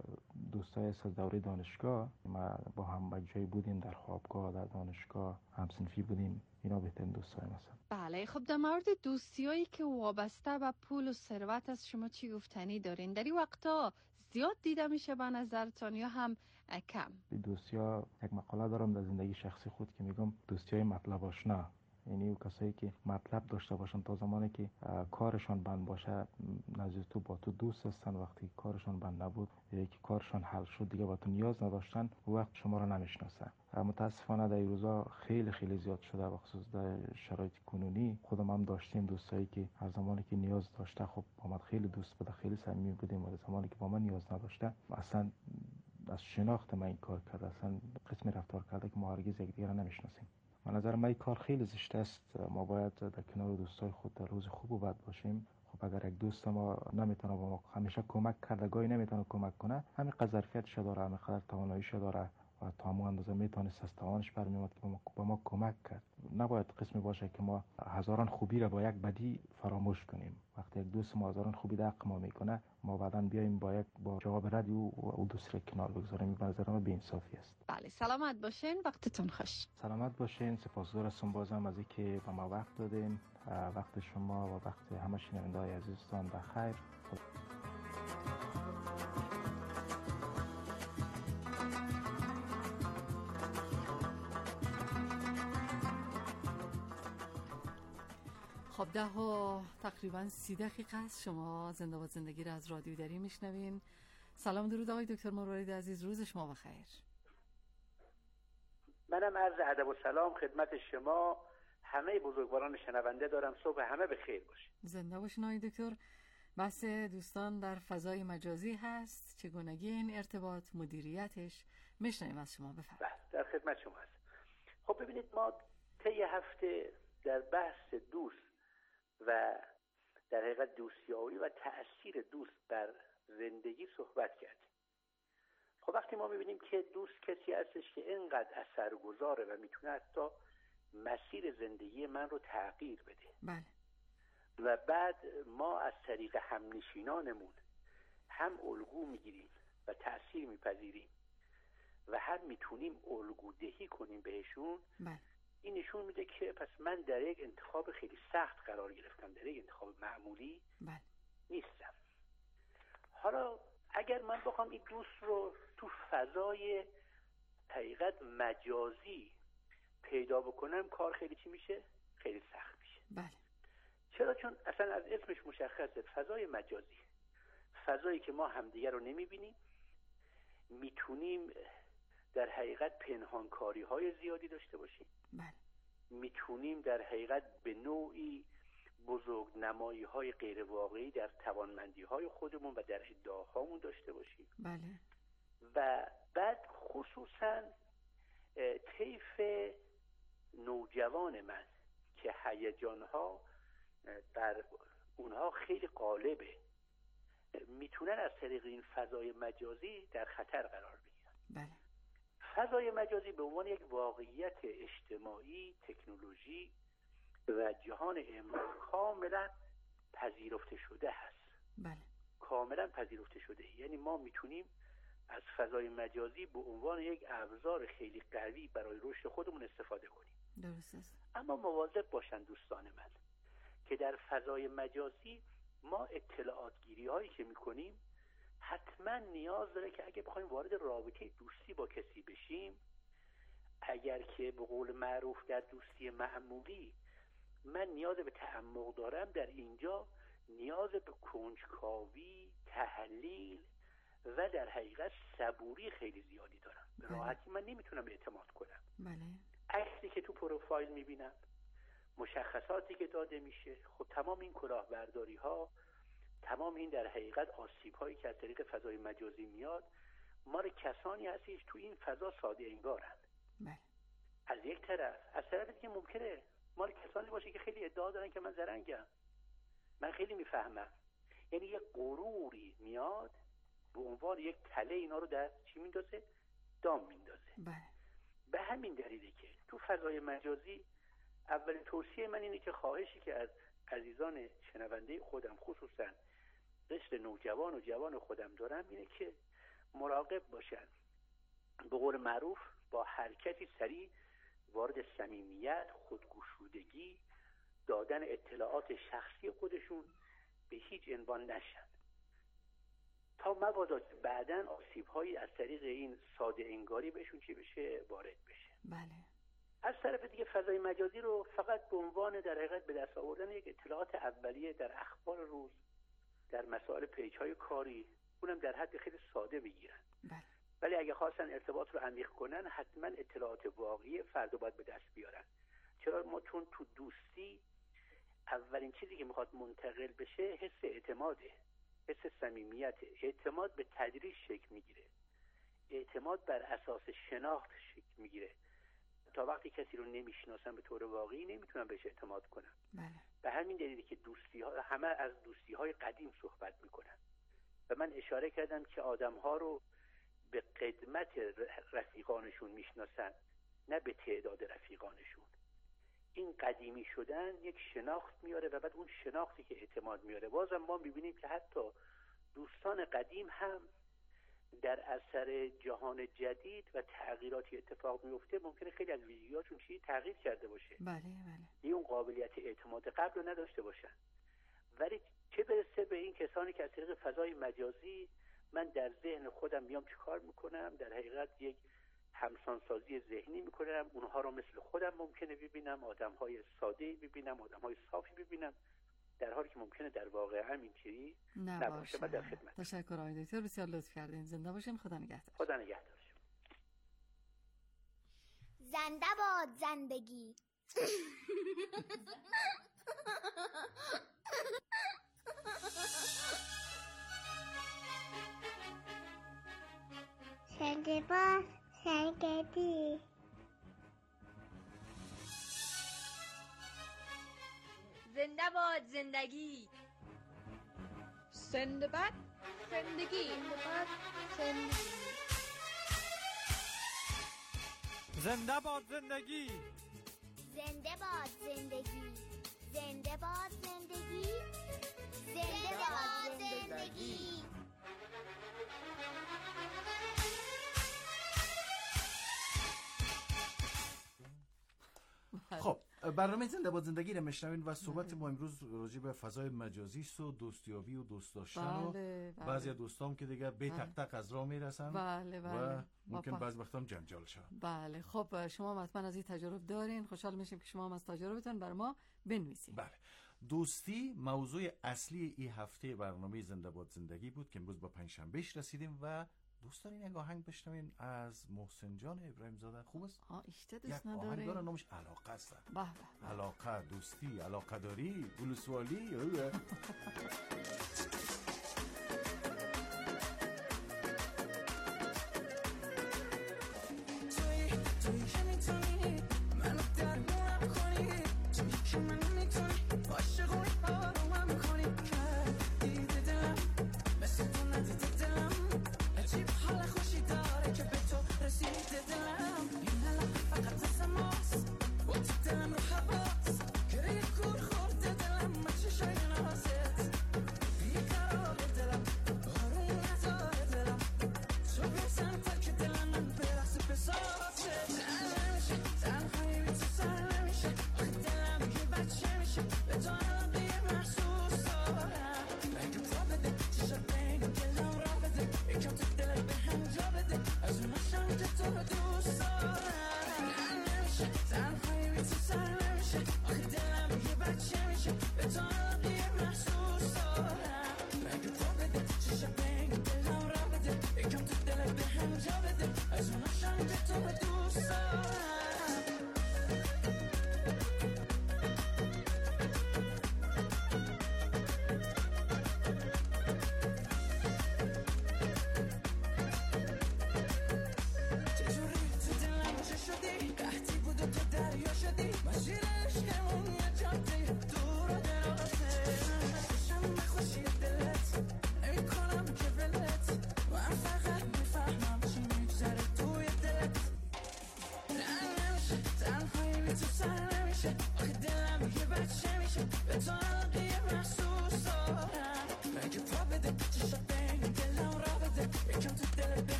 دوستای از دوره دانشگاه، ما با هم یک جایی بودیم، در خوابگاه، در دانشگاه همصنفی بودیم. اینا بهترین دوستای مثلا. بله، خب در مورد دوستیایی که وابسته به پول و ثروت از شما چی گفتنی دارین؟ در این وقتا زیاد دیده میشه به نظرتان یا هم کم؟ دوستیا یک مقاله دارم در زندگی شخصی خود که میگم دوستیای مطلب آشنا، یعنی او کسایی که مطلب داشته باشن تا زمانی که کارشان بند باشه نزد تو با تو دوست هستن، وقتی کارشان بند نبود یا که کارشان حل شد دیگه با تو نیاز نداشتن وقت شما را نمیشناسن. متاسفانه در این روزا خیلی خیلی زیاد شده، بخصوص در شرایط کنونی. خودم هم داشتیم دوستایی که هر زمانی که نیاز داشته خب با من خیلی دوست بود، خیلی صمیمی بودیم، و زمانی که با من نیاز نداشته اصلا از شناخت من این کار کرد، اصلا قسمی رفتار کرده که ما هرگز یکدیگر را نمیشناسیم. من نظر من این کار خیلی زشت است. ما باید در کنار دوستای خود در روز خوب و بد باشیم. خب اگر یک دوست ما نمیتونه با ما همیشه کمک کرده، گاهی نمیتونه کمک کنه، همین قذرفیتش داره، همین قدر تواناییش داره و تا همون اندازه میتونست از توانش برمیاد که با ما کمک کرد. نباید قسمی باشه که ما هزاران خوبی را با یک بدی فراموش کنیم. وقتی یک دوست ما هزاران خوبی در حق ما میکنه، ما بعداً بیایم با جواب رد او دوست را کنار بگذاریم. به نظر من بی‌انصافی است. بله، سلامت باشین، وقتتون خوش. سلامت باشین، سپاسگزار هستم بازم از اینکه به ما وقت دادین. وقت شما و وقت همه شنونده‌های عزیزتان بخیر. خب 10 و تقریبا 30 دقیقه است شما زنده و زندگی را از رادیو دری میشنوین. سلام درود آقای دکتر مروارید عزیز، روز شما بخیر. منم عرض ادب و سلام خدمت شما همه بزرگواران شنونده دارم. صبح همه بخیر باشه. زنده باشین آقای دکتر. بحث دوستان در فضای مجازی هست، چگونگی این ارتباط، مدیریتش، میشنویم از شما. بفرمایید. در خدمت شما هست. خب ببینید، ما طی هفته در بحث دوست و در حقیقت دوستیابی و تأثیر دوست بر زندگی صحبت کردیم. خب وقتی ما میبینیم که دوست کسی هستش که اینقدر اثرگذاره و میتونه حتی مسیر زندگی من رو تغییر بده. بله. و بعد ما از طریق همنشینانمون هم الگو میگیریم و تأثیر میپذیریم و هم میتونیم الگودهی کنیم بهشون. بله. این نشون میده که پس من در یک انتخاب خیلی سخت قرار گرفتم، در یک انتخاب معمولی نیستم. حالا اگر من بخوام این دوست رو تو فضای حقیقت مجازی پیدا بکنم، کار خیلی چی میشه؟ خیلی سخت میشه. بله. چرا؟ چون اصلا از اسمش مشخصه، فضای مجازی، فضایی که ما همدیگر رو نمیبینیم، میتونیم در حقیقت پنهانکاری های زیادی داشته باشیم. بله. میتونیم در حقیقت به نوعی بزرگ نمایی های غیر واقعی در توانمندی های خودمون و در ادعاهامون داشته باشیم. بله. و بعد خصوصا طیف نوجوان من که هیجان‌ها در اونها خیلی غالبه، میتونن از طریق این فضای مجازی در خطر قرار بگیرن. بله. فضای مجازی به عنوان یک واقعیت اجتماعی، تکنولوژی و جهان امروز کاملا پذیرفته شده هست. بله. کاملا پذیرفته شده. یعنی ما میتونیم از فضای مجازی به عنوان یک ابزار خیلی قوی برای رشد خودمون استفاده کنیم. درست است. اما مواظب باشن دوستان من که در فضای مجازی ما اطلاعات گیری هایی که میکنیم حتما نیاز داره که اگه بخوایم وارد رابطه دوستی با کسی بشیم، اگر که به قول معروف در دوستی معمولی من نیاز به تعمق دارم، در اینجا نیاز به کنجکاوی، تحلیل و در حقیقت صبوری خیلی زیادی دارم. به راحتی من نمیتونم اعتماد کنم. بله. عکسی که تو پروفایل میبینم، مشخصاتی که داده میشه، خب تمام این کلاهبرداری ها، تمام این در حقیقت آسیب هایی که از طریق فضای مجازی میاد مال کسانی هستش تو این فضا ساده انگارند. از یک طرف، از طرف دیگه ممکنه مال کسانی باشه که خیلی ادعا دارن که من زرنگم، من خیلی میفهمم. یعنی یک غروری میاد به عنوان یک تله اینا رو در چی میندازه؟ دام میندازه. به همین دلیله که تو فضای مجازی اولین توصیه من اینه که خواهشی که از عزیزان شنونده خودم خصوصا قشر نوجوان و جوان خودم دارم اینه که مراقب باشن، به قول معروف با حرکتی سریع وارد صمیمیت، خودگشودگی، دادن اطلاعات شخصی خودشون به هیچ عنوان نشن تا مبادا که بعداً آسیب‌هایی از طریق این ساده انگاری بهشون چی بشه؟ وارد بشه. بله. از طرف دیگه فضای مجازی رو فقط به عنوان در حقیقت به دست آوردن یک اطلاعات اولیه در اخبار روز، در مسائل پیج‌های کاری، اونم در حد خیلی ساده میگیرن. ولی اگه خواستن ارتباط رو عمیق کنن حتما اطلاعات واقعی فرد رو باید به دست بیارن. چرا؟ ما چون تو دوستی اولین چیزی که میخواد منتقل بشه حس اعتماده، حس صمیمیت. اعتماد به تدریج شکل میگیره، اعتماد بر اساس شناخت شکل میگیره. تا وقتی کسی رو نمیشناسم به طور واقعی نمیتونم بهش اعتماد کنم. به همین دلیلی که دوستی ها همه از دوستی های قدیم صحبت میکنن و من اشاره کردم که آدم ها رو به قدمت رفیقانشون میشناسن، نه به تعداد رفیقانشون. این قدیمی شدن یک شناخت میاره و بعد اون شناختی که اعتماد میاره. بازم ما میبینیم که حتی دوستان قدیم هم در اثر جهان جدید و تغییراتی اتفاق میفته ممکنه خیلی از ویژگی‌هاشون چیزی تغییر کرده باشه. بله. اون قابلیت اعتماد قبل رو نداشته باشن. ولی چه برسه به این کسانی که از طریق فضای مجازی من در ذهن خودم میام چه کار میکنم؟ در حقیقت یک همسانسازی ذهنی میکنم، اونها رو مثل خودم ممکنه ببینم، آدم‌های ساده‌ای ببینم، آدم‌های صافی ببینم، در حالی که ممکنه در واقع همینجوری نباشه. من در خدمت. تشکر آقای دکتر، بسیار لطف کردین. زنده باشین. خدا نگهدار. خدا نگهدار. زنده باد زندگی. زنده باد زندگی. زنده باد زندگی. زنده باد زندگی. زنده باد زندگی. زنده باد زندگی. زنده باد زندگی. زنده باد زندگی. خب برنامه زنده باد زندگی رو میشنوین و صحبت ما امروز راجع به فضای مجازی است و دوستیابی و دوست داشتن و بعضی دوستام که دیگه بی تک تک از راه میرسن و ممکن بعضی وقتا هم جنجال شد. بله. خب شما حتما از این تجربه دارین، خوشحال میشیم که شما هم از تجربتون برای ما بنویسید. بله. دوستی موضوع اصلی این هفته برنامه زنده باد زندگی بود که امروز با پنجشنبهش رسیدیم و دوست دارین یک آهنگ بشنوین از محسن جان ابراهیم زاده. خوب است؟ ایشته دوست نداره. آهنگ داره نامش علاقه است. به علاقه، دوستی، علاقه داری، بلوسوالی.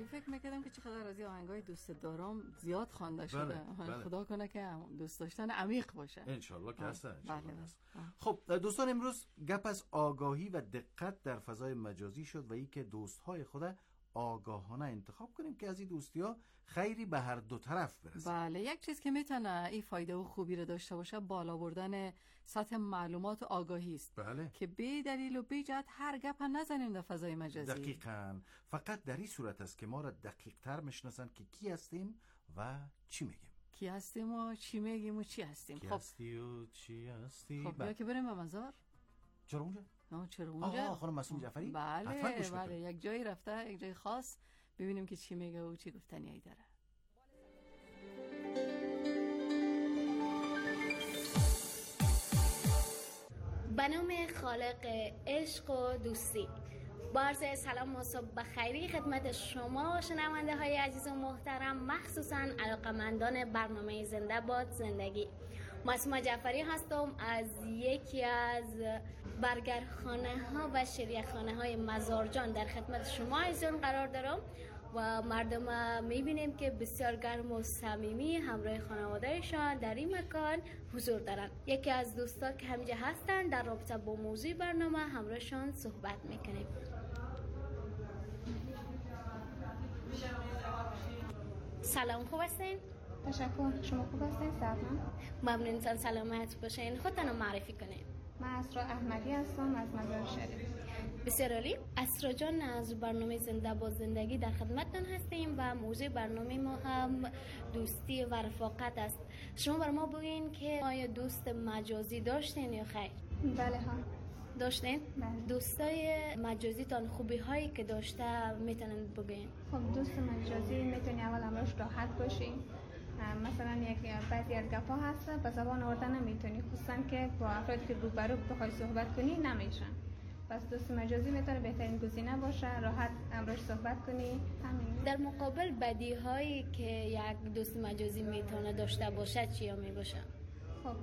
فکر میکردم که چقدر از این آهنگای دوست دارم زیاد خوانده شده. بله. خدا کنه که دوست داشتن عمیق باشه. انشالله که هستن. بله. خب دوستان، امروز گپ از آگاهی و دقت در فضای مجازی شد و ای که دوستهای خود آگاهانه انتخاب کنیم که از این دوستی‌ها خیری به هر دو طرف برسه. بله، یک چیز که میتونه این فایده و خوبی رو داشته باشه بالا بردن سطح معلومات و آگاهی است. بله. که بی دلیل و بی جهت هر گپ نزنیم در فضای مجازی. دقیقاً. فقط در این صورت است که ما را دقیق تر میشناسن که کی هستیم و چی میگیم. کی هستیم و چی میگیم و چی هستیم. کی هستی و چی هستی. خب بیا که بریم به مزار. چرا اونجا؟ چرا اونجا؟ خانم معصوم جعفری؟ بله یک جایی رفته، یک جای خاص، ببینیم که چی میگه و چی گفتنی داره. به نام خالق عشق و دوستی، با عرض سلام و صبح بخیری خدمت شما شنونده های عزیز و محترم، مخصوصا علاقمندان برنامه زنده باد زندگی. معصومه جعفری هستم، از یکی از برگرخانه ها و شریعخانه های مزارجان در خدمت شما عزیزان قرار دارم و مردم میبینیم که بسیار گرم و صمیمی همراه خانوادهشان در این مکان حضور دارن. یکی از دوستان که همینجا هستن در رابطه با موضوع برنامه همراهشان صحبت میکنیم. سلام، خوب هستین؟ تشکر. شما خوب هستین؟ سلام. ممنون، سلامت باشین. خودتون رو معرفی کنین. من اسرا احمدی هستم از مزار شریف. بسیار عالی. اسرا جان، از برنامه زنده با زندگی در خدمتتون هستیم و موضوع برنامه ما هم دوستی و رفاقت است. شما بر ما بگین که آیا دوست مجازی داشتین یا خیر؟ بله ها. داشتین؟ بله. دوستای مجازی تان خوبی هایی که داشته میتونن بگین؟ خب دوست مجازی میتونی اول امروز راحت باشی. مثلا بعضی از گپا هست به زبان آوردن نمیتونی، خصوصا که با افرادی که روبرو بخوای صحبت کنی نمیشن. پس دوست مجازی میتونه بهترین گزینه باشه، راحت امروز صحبت کنی. همین. در مقابل بدی هایی که یک دوست مجازی میتونه داشته باشه چیا می باشه؟ خب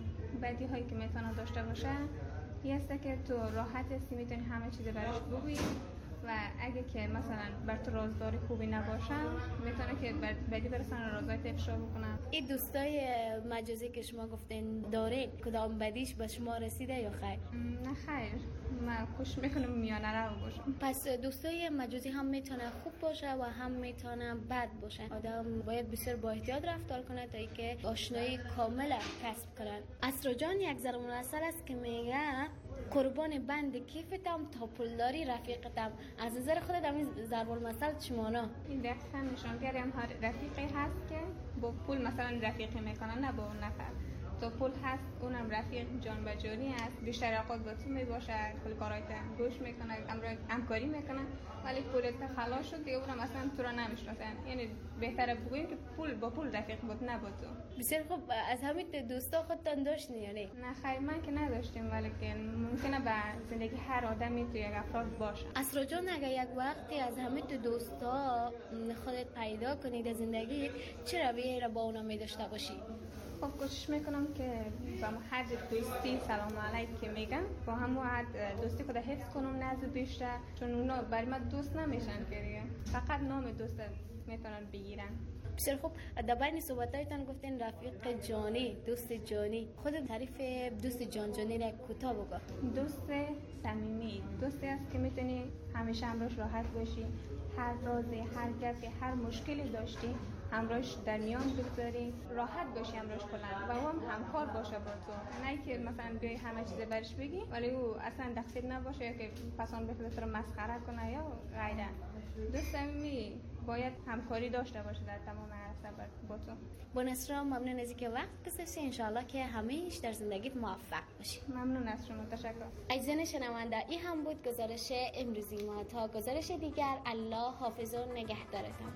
بدی هایی که میتونه داشته باشه یه است که تو راحت هستی، میتونی همه چیز براش بگویی و اگه که مثلا بر تو رازداری خوبی نباشه میتونه که بدی برسن رازایت افشا بکنن. این دوستای مجازی که شما گفتین دارین، کدام بدیش به شما رسیده یا خیر؟ نه خیر، من خوش میکنم میانه رو باشم. پس دوستای مجازی هم میتونه خوب باشه و هم میتونه بد باشه. آدم باید بسیار با احتیاط رفتار کنه تا اینکه آشنایی کامل کسب کنن. اسرا جان، یک ضرب المثل است که میگه قربان بند کیفتم تا پولداری رفیقتم. از نظر خودت همین ضرب المثل چمانا؟ این دقیقا نشانگری هم رفیقی هست که با پول مثلا رفیقی میکنن، نه با اون نفر. تو پول هست اونم رفیق جان به جانی است، بیشتر اوقات با تو میباشه، کل کارایت گوش میکنه، همکاری میکنه، ولی پولت خلاص شد دیگه اونم اصلا تو را نمیشناسن. یعنی بهتره بگوییم که پول با پول رفیق بود، نه با تو. بسیار خوب. از همین دوستا خودتان داشتین یا نه؟ نه خیر، من که نداشتیم، ولی که ممکنه به زندگی هر آدمی تو یک افراد باشه. اسرا جان، اگه یک وقتی از همین دوستا خودت پیدا کنید از زندگی، چه رویه‌ای را با اونا می‌داشته باشی؟ خب کوشش میکنم که با حد دوستی سلام علیک که میگن با همون حد دوستی خود حفظ کنم نزد بیشتر، چون اونا برای من دوست نمیشن که دیگه فقط نام دوست میتونن بگیرن. بسیار خوب. در بین صحبتایتان گفتین رفیق جانی، دوست جانی. خود تعریف دوست جانی را کوتاه بگو. دوست صمیمی دوستی است که میتونی همیشه همراهش راحت باشی، هر رازی، هر گپی، هر مشکلی داشتی همراهش در میان بگذاری، راحت باشی همراهش کلا و او هم همکار باشه با تو، نه که مثلا بیای همه چیز برش بگی ولی او اصلا دقیق نباشه یا که پسان بخواد تو رو مسخره کنه یا غیره. دوست صمیمی باید همکاری داشته باشه در تمام عرصه با تو. با نصرا ممنون از اینکه وقت گذاشتی. انشالله که همیشه در زندگیت موفق باشی. ممنون از شما. تشکر. عزیزان شنونده، این هم بود گزارش امروزی ما. تا گزارش دیگر، الله حافظ و نگهدارتان.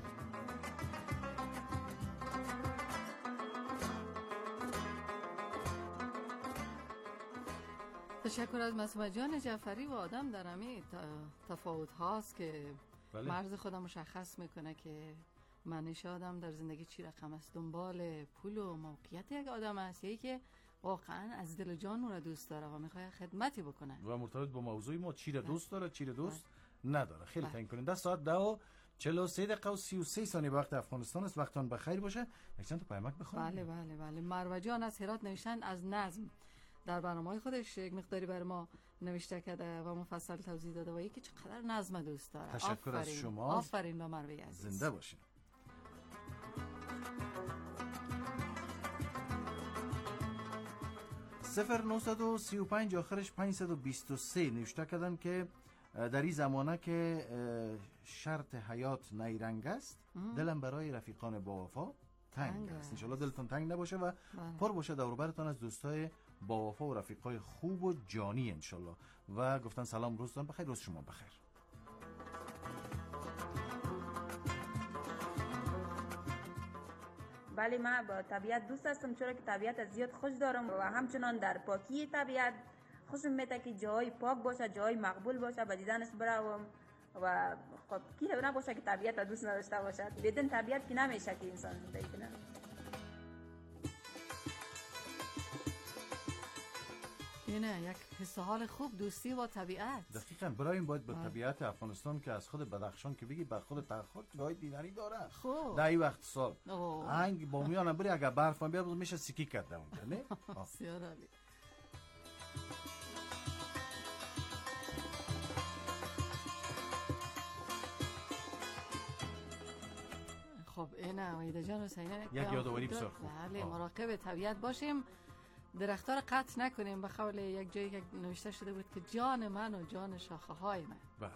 تشکر از معصومه جان جعفری. و آدم در همین تفاوت هاست که مرز خودم مشخص میکنه که منش آدم در زندگی چی رقم است، دنبال پول و موقعیت یک آدم است یکی که واقعا از دل جان او را دوست داره و میخواد خدمتی بکنه و مرتبط با موضوع ما چی را دوست داره چی را دوست نداره. خیلی تنگ کنین. در ساعت 10 43 دقیقه و 33 ثانیه وقت افغانستان است. وقتان بخیر باشه. یک چند تا پیامک بخونیم. بله بله بله. مروه جان از هرات نوشتن از نظم در برنامه‌های خودش یک مقداری بر ما نوشته کرده و مفصل توضیح داده و یکی چقدر نظم دوست داره. تشکر از شما. آفرین به مروه عزیز. زنده باشین. صفر 935 آخرش 523 نوشته کردن که در این زمانه که شرط حیات نیرنگ است دلم برای رفیقان با وفا تنگ است. انشالله دلتون تنگ نباشه و پر باشه دور و برتون از دوستای با وفا و رفیقای خوب و جانی انشالله. و گفتن سلام، روزتون بخیر. روز شما بخیر. بله، من با طبیعت دوست هستم چرا که طبیعت از زیاد خوش دارم و همچنان در پاکی طبیعت خوشم میاد که جای پاک باشه، جای مقبول باشه، به دیدنش بروم و خب کی نباشه که طبیعت دوست نداشته باشه. بدون طبیعت که نمیشه که انسان زندگی کنه. اینه یک حس حال خوب، دوستی با طبیعت. دقیقاً. برای این باید با طبیعت افغانستان که از خود بدخشان که بگی به خود تاخر جای دیدنی داره. خوب. در این وقت سال هنگ با میانم بری اگر برف هم بیاد میشه سیکی کرده اونجا نه؟ بسیار عالی. خب اینه ویده جان حسینه یک یادآوری بسیار خوب. بله، مراقب طبیعت باشیم، درخت‌ها رو قطع نکنیم. به قول یک جایی که نوشته شده بود که جان من و جان شاخه های من. بله.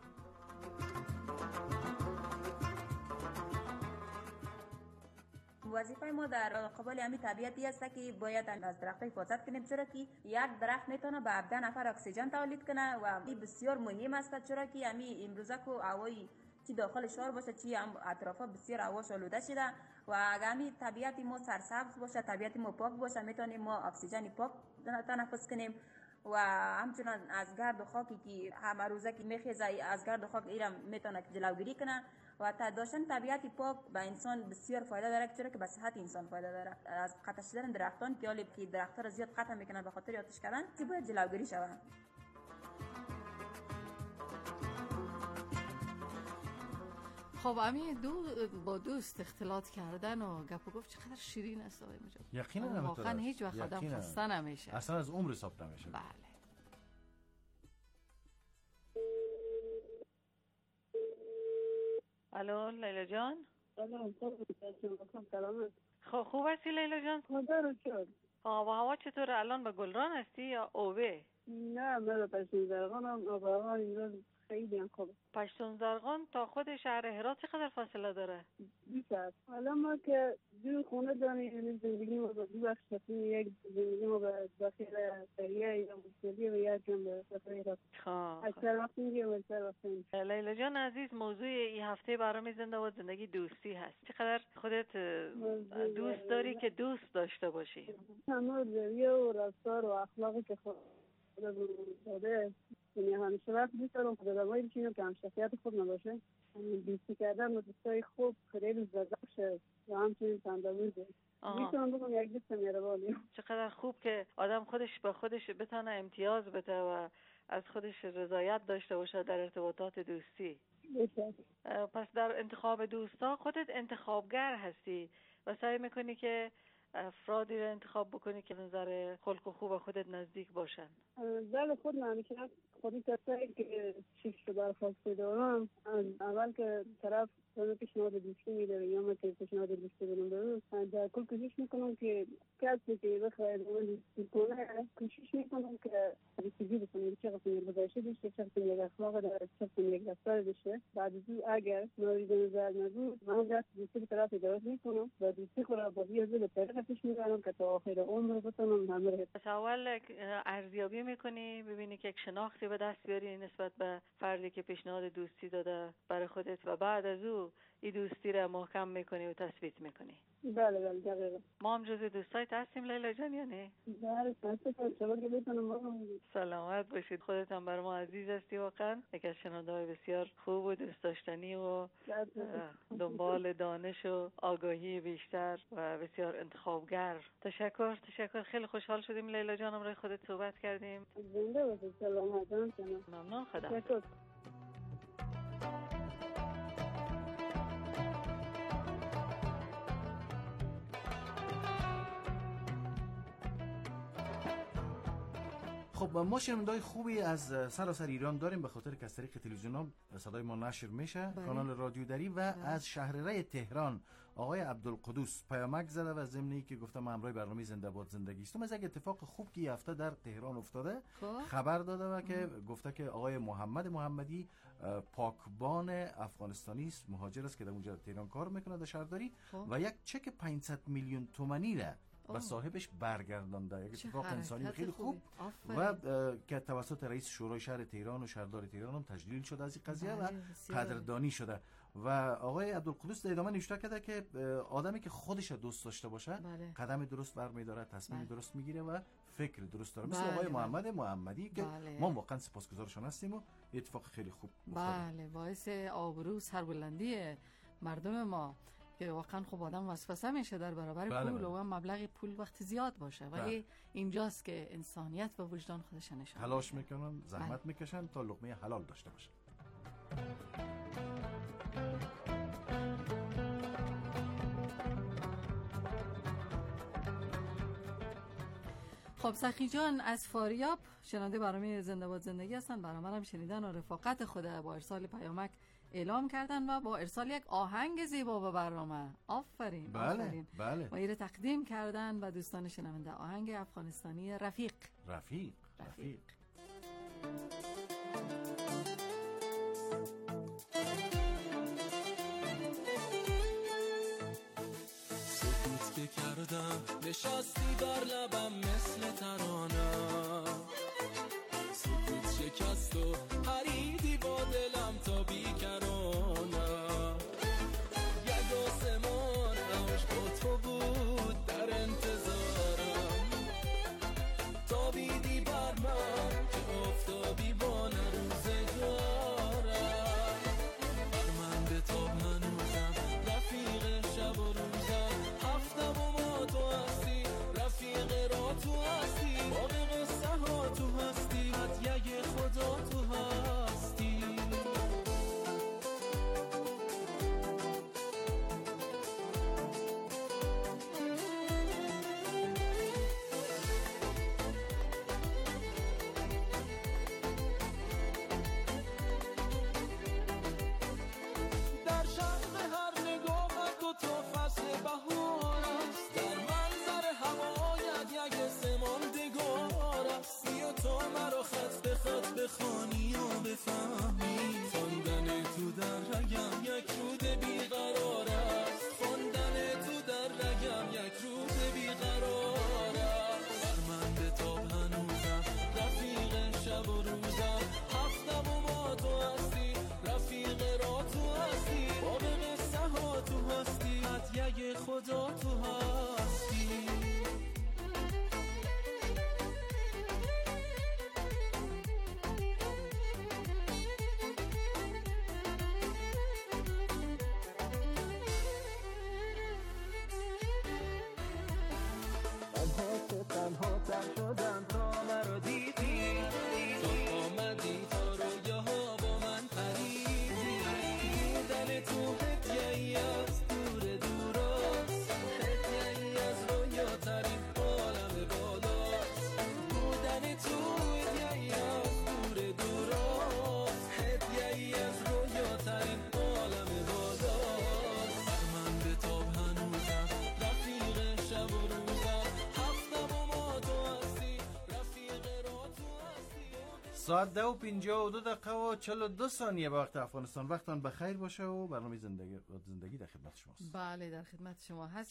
وظیفه ما در قبال همین طبیعتی است که باید از درخت‌ها حفاظت کنیم چرا که یک درخت میتونه به 17 نفر اکسیژن تولید کنه و این بسیار مهم است چرا که همین امروزه که هوای چی داخل شهر باشه چی هم اطرافا بسیار هواش آلوده شده و اگر همین طبیعت ما سرسبز باشه، طبیعت ما پاک باشه، میتونیم ما اکسیژن پاک تنفس کنیم و همچنان از گرد و خاکی که همه روزه که میخیزه از گرد و خاک ایرم میتونه جلوگیری کنه و داشتن طبیعت پاک به انسان بسیار فایده داره چرا که به صحت انسان فایده داره. از قطع شدن درختان که حالی که درخت‌ها را زیاد قطع میکنن به خاطر آتش کردن چی باید جلوگیری شود. خب امی با دوست اختلاط کردن و گپ و گفت چقدر شیرین است آقای مجاب. یقینا واقعا هیچ وقت آدم خسته نمیشه. اصلا از عمر حساب نمیشه. بله. الو لیلا جان. سلام. خب خوب هستی لیلا جان؟ خدا رو شکر. آب و هوا چطوره الان؟ به گلران هستی یا اوبه؟ نه من به پشتون زرغانم. آب و هوا اینجا خیلی هم خوبه. پشتون زرغان تا خود شهر هرات چقدر فاصله داره؟ 2 ساعت. حالا ما که 2 خونه داریم، یعنی زندگی ما به 2 بخش تقسیم، یک زندگی ما به داخل قریه یا مستقلی و یک هم به داخل هرات. اکثر وقت میگیم و اکثر وقت نمیگیم. لیلا جان عزیز، موضوع این هفته برام زنده باد زندگی دوستی هست. چقدر خودت دوست داری که دوست داشته باشی؟ همه رویه و رفتار و اخلاقی که خود داده، یعنی همیشه وقت دوست دارم که دادمایی بشینم که هم شخصیت خوب نباشه، دوستی کردن و دوستای خوب خیلی زدبشه و همچنین تنداموزه. میتونم بگم یک دوست مهربانی. چقدر خوب که آدم خودش به خودش بتونه امتیاز بده و از خودش رضایت داشته باشه در ارتباطات دوستی. پس در انتخاب دوستا خودت انتخابگر هستی و سعی میکنی که افرادی رو انتخاب بکنی که نظر خلق و خوب خودت نزدیک باشن. بله، خود من همیشه خودی کسایی که چیز رو درخواست دارم اول که طرف من پیشنهاد دوستی میده یا من که پیشنهاد دوستی بدم برو در کل کوشش میکنم که کسی که بخواد من دوستی کنه کوشش میکنم که دوستی بکنه چه قسم یک گذشته داشته، چه قسم یک اخلاق داره، چه قسم یک رفتار داشته. بعد از اگر مورد نظر نبود من دست دوستی به طرف اداره میکنم و دوستی خود را با بیازه به طریق پیش میبرم که تا آخر عمر بتونم همراه. پس اول ارزیابی میکنی ببینی که یک شناختی به دست بیاری نسبت به فردی که پیشنهاد دوستی داده برای خودت و بعد از او این دوستی را محکم میکنی و تثبیت میکنی. بله بله دقیقا. ما هم جزو دوستایت هستیم لیلا جان یا نه؟ بله سلامت باشید. خودت هم بر ما عزیز هستی واقعا. یک از شنونده‌های بسیار خوب و دوست داشتنی و دنبال دانش و آگاهی بیشتر و بسیار انتخابگر. تشکر. خیلی خوشحال شدیم لیلا جان امروز خودت صحبت کردیم. زنده باشید. سلامت. ممنون. خدا. خب ما شنونده‌های خوبی از سراسر ایران داریم، به خاطر که از طریق تلویزیون هم صدای ما نشر میشه، کانال رادیو دری و از شهرره تهران آقای عبدالقدوس پیامک زده و ضمنی که گفتم همراه برنامه زنده باد زندگی است. از یک اتفاق خوب که هفته در تهران افتاده خبر داده و که گفته که آقای محمد محمدی پاکبان افغانستانی است، مهاجر است که در اونجا تهران کار میکنه در شهرداری و یک چک 500 میلیون تومانی را به صاحبش برگردانده. یک اتفاق انسانی خیلی خوب و که توسط رئیس شورای شهر تهران و شهردار تهران هم تجلیل شده از این قضیه و قدردانی شده. و آقای عبدالقدوس در ادامه نوشته کرده که آدمی که خودش دوست داشته باشه قدم درست برمی‌داره، تصمیم درست میگیره و فکر درست داره، مثل آقای محمد محمدی که ما واقعا سپاسگزارشان هستیم و اتفاق خیلی خوب بله باعث آبرو سربلندی مردم ما که واقعا خب آدم وسوسه میشه در برابر پول و مبلغ پول وقتی زیاد باشه، ولی اینجاست که انسانیت و وجدان خودش نشون تلاش میکنن، زحمت میکشن تا لقمه حلال داشته باشن. خب سخی جان از فاریاب شنونده برنامه زنده باد زندگی هستن، برنامه هم شنیدن و رفاقت خود با ارسال پیامک اعلام کردن و با ارسال یک آهنگ زیبا به برنامه. آفرین آفرین. بله. و ایره تقدیم کردن به دوستان شنونده آهنگ افغانستانی رفیق. سکوت که کردم نشستی بر لبم مثل ترانه، سکوت شکست و پریدی با دلم تا بیکرانه، یک آسمان عشق با تو بود در انتظارم، تابیدی بر من که آفتابی بان روزگارم، بر من به تاب هنوزم رفیق شب و روزم، هفتم و ما تو هستی، رفیق را تو هستی، باقی قصه ها تو هستی، هدیه خدا تو هستی. در شرق هر نگاهت دو تا فصل بهار است، در منظر هوایت یک سماندگار است، بیا تا مرا خط به خط بخوانی و بفهمی، خواندن تو در رگم یک رود بیقرار است، خواندن تو در رگم یک رود بیقرار است، بر من به تاب هنوزم رفیق شب و روزم، هفتم و ما تو هستی، رفیق را تو هستی، باقی قصه ها تو هستی، هدیه خدا تو هستی. تنها تر شدم تا مرا دیدی، تو آمدی تا رویاها با من پریدی، دیدن تو هدیه‌ای از دور دوراست، هدیه‌ای از رویاترین عالم بالاست، بودن تو هدیه‌ای از دور دوراست، هدیه‌ای از رویاترین عالم بالاست، بر من به تاب هنوزم رفیق شب و روزم، ساعت 2:52 و 42 ثانیه به وقت افغانستان. وقتان بخیر باشه و برنامه زندگی در خدمت شماست. بله در خدمت شما هست.